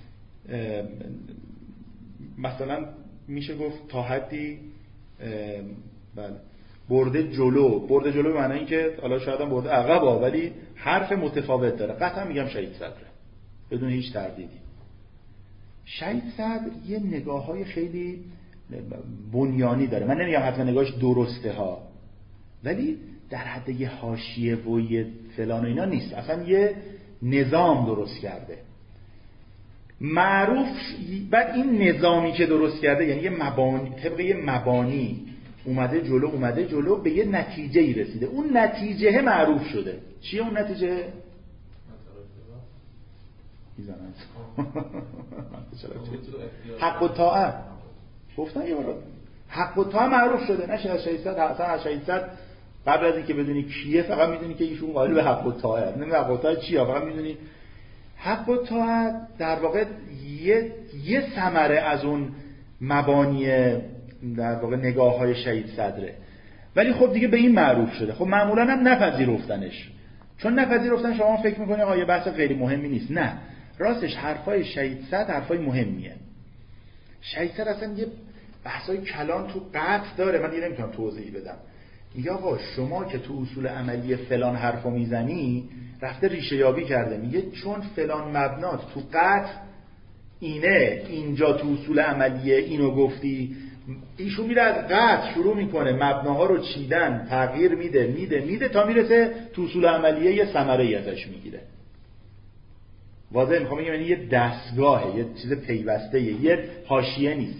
مثلا میشه گفت تا حدی بله برده جلو، برده جلو به معنی اینکه حالا شاید هم برده عقبا، ولی حرف متفاوت داره. قطعا میگم شهید صدره بدون هیچ تردیدی. شهید صدر یه نگاه‌های خیلی بنیانی داره. من نمیگم حتما نگاهش درسته ها، ولی در حد یه حاشیه و یه فلان و اینا نیست. اصلا یه نظام درست کرده معروف. بعد این نظامی که درست کرده یعنی یه مبانی، طبق یه مبانی اومده جلو اومده جلو به یه نتیجه‌ای رسیده. اون نتیجه معروف شده. چیه اون نتیجه؟ میزنن حق و طاعت. گفتن یه بار حق و طاعت معروف شده. نشه از شهید صدر، حسن از شهید صدر قبل از اینکه بدونی کیه فقط میدونی که ایشون قائل به حق و طاعت. نمیدونی حق و طاعت چیه، فقط میدونی حق و طاعت در واقع یه یه ثمره از اون مبانی در واقع نگاه‌های شهید صدره. ولی خب دیگه به این معروف شده. خب معمولا هم نپذیرفتنش، چون نپذیرفتن شما فکر می‌کنید آقا یه بحث خیلی مهمی نیست. نه، راستش حرفای شهید صدر حرفای مهمیه. شهید صدر اصلا یه بحثای کلان تو قطع داره، من دیگه نمیتونم توضیح بدم. میگه آقا شما که تو اصول عملی فلان حرفو میزنی، رفته ریشه یابی کرده. میگه چون فلان مبنات تو قطع اینه، اینجا تو اصول عملیه اینو گفتی، ایشون میره از قطع شروع میکنه مبناها رو چیدن، تغییر میده میده میده تا میرسه تو اصول عملیه یه ثمره‌ای ازش میگیره. واضح میخوام بگم یعنی یه دستگاهه، یه چیز پیوسته، یه حاشیه نیست.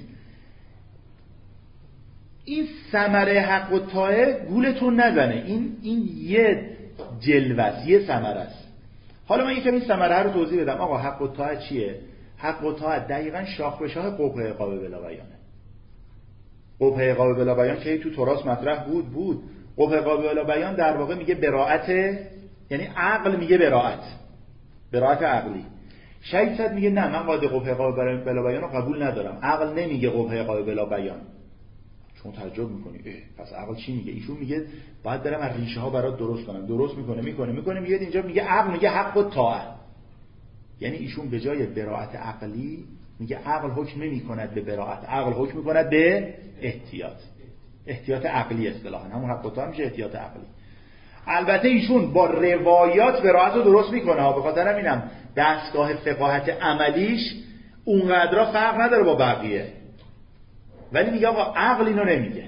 این ثمره حق و طاعت گولتون نزنه. این این یه جلوه است، یه ثمره است. حالا من یکم این ثمره رو توضیح بدم. آقا حق و طاعت چیه؟ حق و طاعت دقیقاً شاخ به شاخ قبه عقاب بلا بیانه. قبه عقاب بلا بیان که تو تراث مطرح بود بود. قبه عقاب بلا بیان در واقع میگه براءت، یعنی عقل میگه براءت، براءت عقلی. شهید صدر میگه نه، من قاعده قبح قابل بلا بیان رو قبول ندارم. عقل نمیگه قبح قابل بلا بیان. شما تعجب میکنی پس عقل چی میگه؟ ایشون میگه باید برم از ریشه ها برات درست کنم. درست میکنه میکنه میکنه میگه اینجا میگه عقل میگه حق و طاعت. یعنی ایشون به جای براءت عقلی میگه عقل حکم نمیکند به براءت، عقل حکم میکند به احتیاط. احتیاط عقلی اصطلاحا همون حق و طاعت میشه احتیاط عقلی. البته ایشون با روایات براءت رو درست میکنه ها، به خاطر همینم دستگاه فقاهت عملیش اونقدر فرق نداره با بقیه. ولی میگه آقا عقل اینو نمیگه.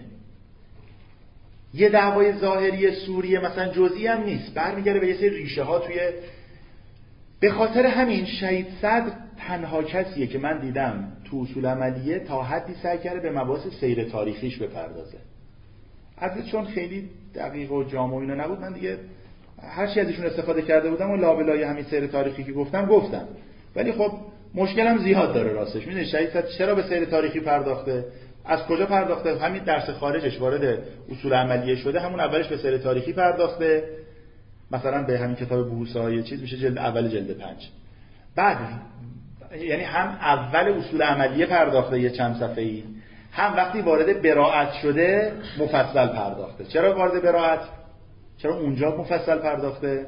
یه دعوای ظاهری سوریه مثلا جزئی هم نیست، برمیگره به یه سری ریشه ها توی. به خاطر همین شهید صدر تنها کسیه که من دیدم تو اصول عملیه تا حدی سعی کرده به مباحث سیر تاریخیش بپردازه. البته چون خیلی دقیق و جامع اینا نبود، من دیگه هر چی ازشون استفاده کرده بودم و لابلای همین سیر تاریخی که گفتم گفتم. ولی خب مشکلم زیاد داره راستش. میدونید شهید صدر چرا به سیر تاریخی پرداخته؟ از کجا پرداخته؟ همین درس خارجش وارد اصول عملیه شده، همون اولش به سیر تاریخی پرداخته، مثلا به همین کتاب بوسای چیز میشه جلد اول جلد پنج. بعد یعنی هم اول اصول عملیه پرداخته یه چند صفحه‌ای، هم وقتی وارد براءت شده مفصل پرداخته. چرا وارد براءت؟ چرا اونجا مفصل پرداخته؟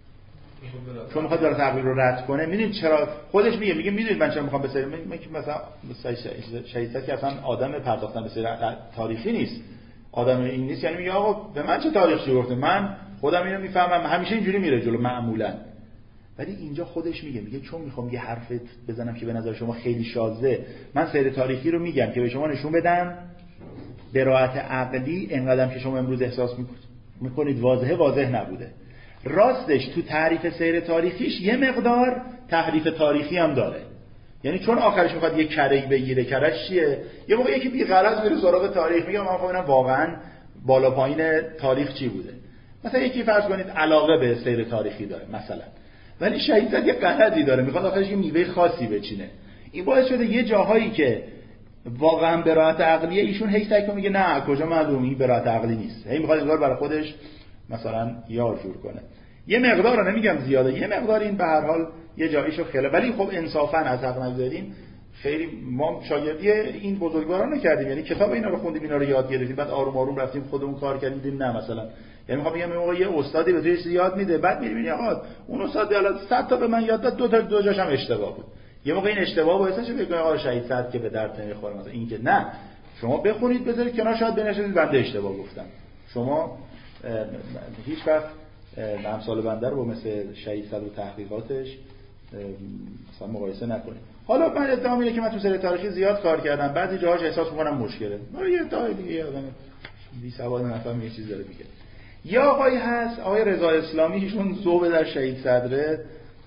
چون میخواد براءت عقلی رو رد کنه. میدونید چرا؟ خودش میگه میگه میدونید من چرا میخوام به سیر من که مثلا شهید صدر که اصلا آدم پرداختن به سیر تاریخی نیست، آدم این نیست. یعنی میگه آقا به من چه تاریخی گفته، من خودم اینو میفهمم، همیشه اینجوری میره جلو معمولا. ولی اینجا خودش میگه میگه چون میخوام یه حرفت بزنم که به نظر شما خیلی شاذه، من سیر تاریخی رو میگم که به شما نشون بدم براءت عقلی انقدرم که شما امروز احساس میکنید واضحه واضح نبوده. راستش تو تعریف سیر تاریخیش یه مقدار تحریف تاریخی هم داره. یعنی چون آخرش میخواد یه کره‌ای بگیره، کره‌اش چیه؟ یه موقع یکی بی غرض میره سراغ تاریخ، میگه من میخوام ببینم واقعا بالا پایین تاریخ چی بوده. مثلا یکی فرض کنید علاقه به سیر تاریخی داره مثلا، ولی شهید صدر یه غرضی داره، میخواد آخرش یه میوه خاصی بچینه. این باعث شده یه جاهایی که واقعا براءت عقلیه ایشون هی سعی میگه نه کجا معلوم این براءت عقلی نیست، هی میخواد انگار برای خودش مثلا یار جور کنه. یه مقدار رو نمیگم زیاده، یه مقدار این به هر حال یه جاییشو خیلی، ولی خب انصافا از حق نگذاریم خیلی ما شاگردی این بزرگواران نکردیم، یعنی کتاب اینا رو خوندیم، اینا رو یاد گرفتیم، بعد آروم آروم رفتیم خودمون کار کردیم، دیدیم نه مثلا یعنی میخوام بگم موقع یه استادی به توی یاد میده، بعد میبینی آقا اون استاد حالا صد تا به من یاد داد، دو تا دو جاش هم اشتباه بود. یه موقع این اشتباه باعث میشه بگم آقا شهید صدر که به درد نمیخوره، مثلا این که نه شما بخونید بذارید کنار، شاید بنشینید بنده اشتباه گفتم. شما هیچ وقت امثال بنده رو با مثل شهید صدر و تحقیقاتش مثلا مقایسه نکنید. حالا من ادعام اینه که من تو سیر تاریخی زیاد کار کردم، بعضی جاهاش احساس میکنم مشکله. ما یه تا دیگه آدم بی سواد نفهم یه چیز داره میگه. یا آقایی هست آقای رضا اسلامی، ایشون ذوب در شهید صدر،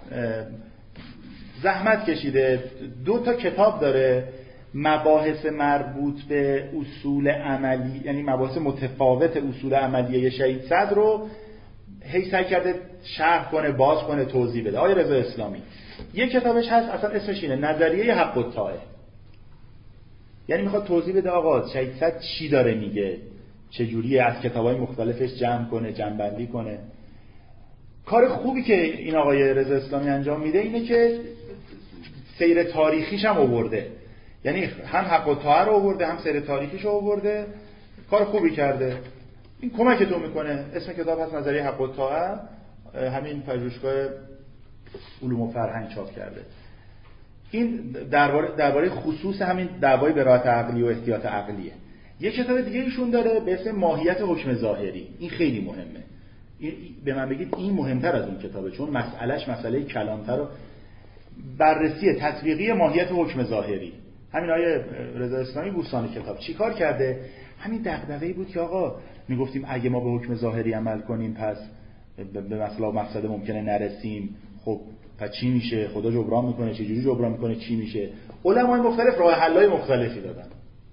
زحمت کشیده، دو تا کتاب داره مباحث مربوط به اصول عملی، یعنی مباحث متفاوت اصول عملیه شهید صدر رو هی سعی کرده شرح کنه، باز کنه، توضیح بده. آقای رضا اسلامی یه کتابش هست اصلا اسمش اینه نظریه حق و طاعه، یعنی میخواد توضیح بده آقا شهید صدر چی داره میگه، چجوریه، از کتابای مختلفش جمع کنه، جمع بندی کنه. کار خوبی که این آقای رضا اسلامی انجام میده اینه که سیر تاریخیش هم آورده، یعنی هم حق و طاعه رو آورده هم سیر تاریخیش رو آورده، کار خوبی کرده. این کمکتون میکنه. اسم کتاب هست نظریه حق و طاعه، همین پژوهشگاه علوم و فرهنگ چاپ کرده. این درباره درباره خصوص همین دعوای براءت عقلی و احتیاط عقلیه. یه کتاب دیگه ایشون داره به اسم ماهیت حکم ظاهری. این خیلی مهمه. این به من بگید این مهمتر از اون کتابه، چون مسئلهش مسئله کلانتر و بررسی تطبیقی ماهیت حکم ظاهری. همین آیه رضا اسلامی بوستان کتاب چیکار کرده؟ همین دغدغه‌ای بود که آقا میگفتیم اگه ما به حکم ظاهری عمل کنیم پس به مثلا مقصد ممکنه نرسیم، خب پس چی میشه؟ خدا جبران میکنه، چه جوری جبران میکنه، چی میشه؟ علمای مختلف راه حل‌های مختلفی دادن.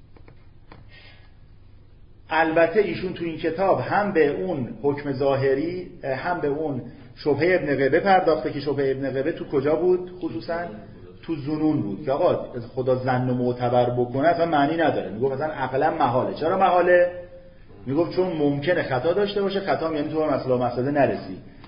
البته ایشون تو این کتاب هم به اون حکم ظاهری هم به اون شبهه ابن قبه پرداخته که شبهه ابن قبه تو کجا بود؟ خصوصا تو ظنون بود که آقا خدا ظن و معتبر بکنه اصلا معنی نداره. میگفت مثلا عقلا محاله. چرا محاله؟ میگفت چون ممکنه خطا داشته باشه، خطا یعنی تو به مثلا مسئله نرسی.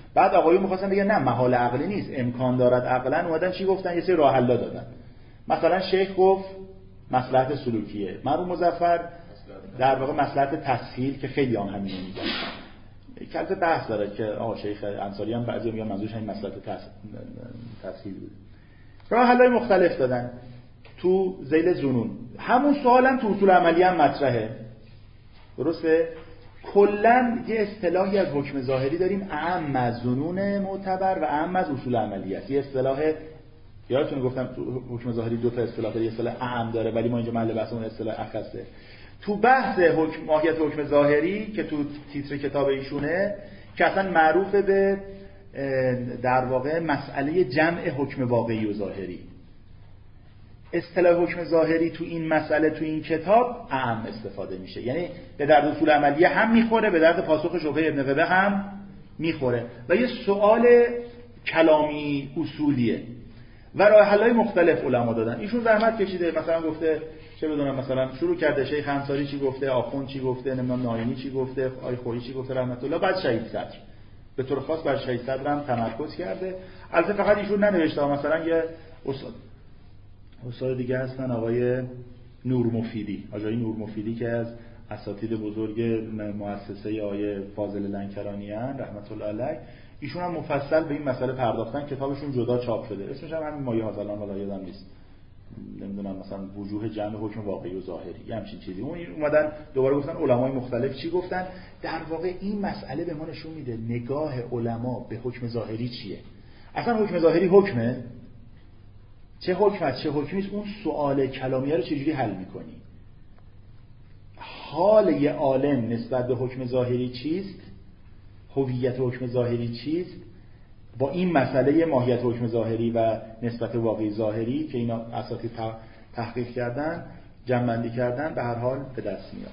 بعد آقایون می‌خواستن بگن نه محال عقلی نیست، امکان دارد عقلاً، اومدن چی گفتن؟ یه سری راه حل دادن. مثلا شیخ گفت مصلحت سلوکیه، مرحوم مظفر در واقع مصلحت تسهیل که خیلی هم همین میگن. کلمه بحث داره که آقا شیخ انصاری هم بعضی میگن منظورش همین مصلحت تسهیل بود. راه حل‌های مختلف دادن. تو ذیل ظنون همون سوالم تو اصول عملی هم مطرحه. درسته؟ کلاً یه اصطلاحی از حکم ظاهری داریم اعم از ظنون معتبر و اعم از اصول عملی است. یه اصطلاح یادتونه گفتم تو حکم ظاهری دو تا اصطلاح داره، یه اصطلاح اعم داره ولی ما اینجا محل بحثمون اصطلاح اخصه. تو بحث حکم ماهیت حکم ظاهری که تو تیتر کتاب ایشونه که اصلا معروفه به در واقع مسئله جمع حکم واقعی و ظاهری، اصطلاح حکم ظاهری تو این مسئله تو این کتاب اعم استفاده میشه، یعنی به درد اصول عملیه هم میخوره، به درد پاسخ شبهه ابن فقه هم میخوره و یه سوال کلامی اصولیه و راه حل‌های مختلف علما دادن. ایشون زحمت کشیده، مثلا گفته چه بدونم، مثلا شروع کرده شیخ انصاری چی گفته، آخوند چی گفته، نمیدونم ناینی چی گفته، آی خویی چی گفته رحمت الله، بعد شهید صدر به طور خاص بر شهید صدر هم تمرکز کرده. البته فقط ایشون ننوشته، مثلا یه استاد استاد دیگه هستن آقای نور مفیدی، آقای نور مفیدی که از اساتید بزرگ مؤسسه آقای فاضل لنکرانی ان رحمت الله علیه، ایشون هم مفصل به این مسئله پرداختن، کتابشون جدا چاپ شده، اسمش هم همین مایه هازلان، ولی یادم نیست، نمیدونم مثلا وجوه جمع حکم واقعی و ظاهری یه همچین چیزی. اون اومدن دوباره گفتن علمای مختلف چی گفتن. در واقع این مسئله به ما نشون میده نگاه علما به حکم ظاهری چیه. اصلا حکم ظاهری حکمه؟ چه حکم است چه حکمی است؟ اون سوال کلامیه رو چجوری حل میکنی؟ حال یه عالم نسبت به حکم ظاهری چیست؟ هویت حکم ظاهری چیست؟ با این مسئله ماهیت حکم ظاهری و نسبت واقعی ظاهری که اینا اساتید تحقیق کردن، جمع‌بندی کردن، به هر حال به دست میاد.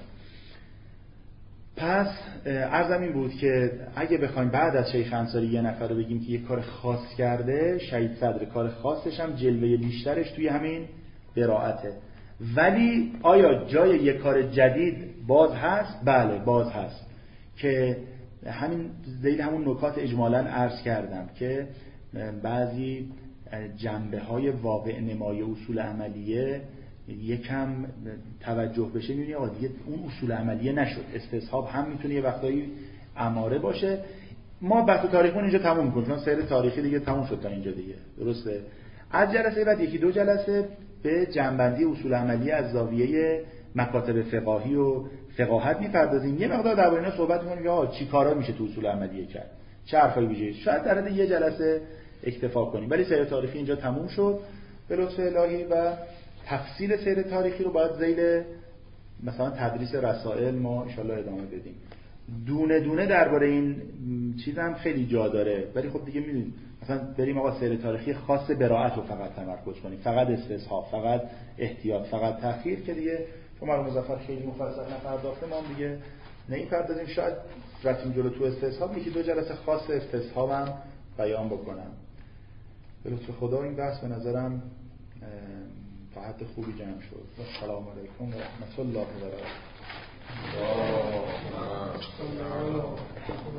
پس عرضم این بود که اگه بخوایم بعد از شیخ انصاری یه نفر رو بگیم که یه کار خاص کرده، شهید صدر کار خاصش هم جلوه بیشترش توی همین براءته. ولی آیا جای یه کار جدید باز هست؟ بله باز هست، که همین ذیل همون نکات اجمالاً عرض کردم که بعضی جنبه های واقع نمای اصول عملیه یکم توجه بشه، می‌بینی آقا دیگه اون اصول عملیه نشد، استصحاب هم میتونه یه وقتایی اماره باشه. ما بحث تاریخمون اینجا تموم می‌کنیم، چون سیر تاریخی دیگه تموم شد تا اینجا دیگه، درسته؟ از جلسه بعد یکی دو جلسه به جنبندی اصول عملیه از زاویه مکاتب فقاهی و فقاهت می‌پردازیم. یه مقدار درباره اینا صحبت می‌کنیم که آقا چی کارا میشه تو اصول عملیه کرد، چه حرفایی ویژه، شاید در حد یه جلسه اکتفا کنیم. ولی سیر تاریخی اینجا تموم شد به لطف الهی و تفصیل سیر تاریخی رو باید ذیل مثلا تدریس رسائل ما ان شاءالله ادامه بدیم. دونه دونه درباره این چیز هم خیلی جا داره، ولی خب دیگه می‌دونید مثلا بریم آقا سیر تاریخی خاص براءت رو فقط تمرکز کنیم، فقط استصحاب، فقط احتیاط، فقط تأخیر، که دیگه چون مرحوم مظفر خیلی مفصل نپرداخته، ما هم دیگه نمی‌پردازیم. شاید رفتیم جلو تو استصحاب، یکی دو جلسه خاص استصحابم بیان بکنم. به لطف خدا این بحث به نظرم تا حد خوبی جمع شد. السلام علیکم و رحمت الله و برکاته.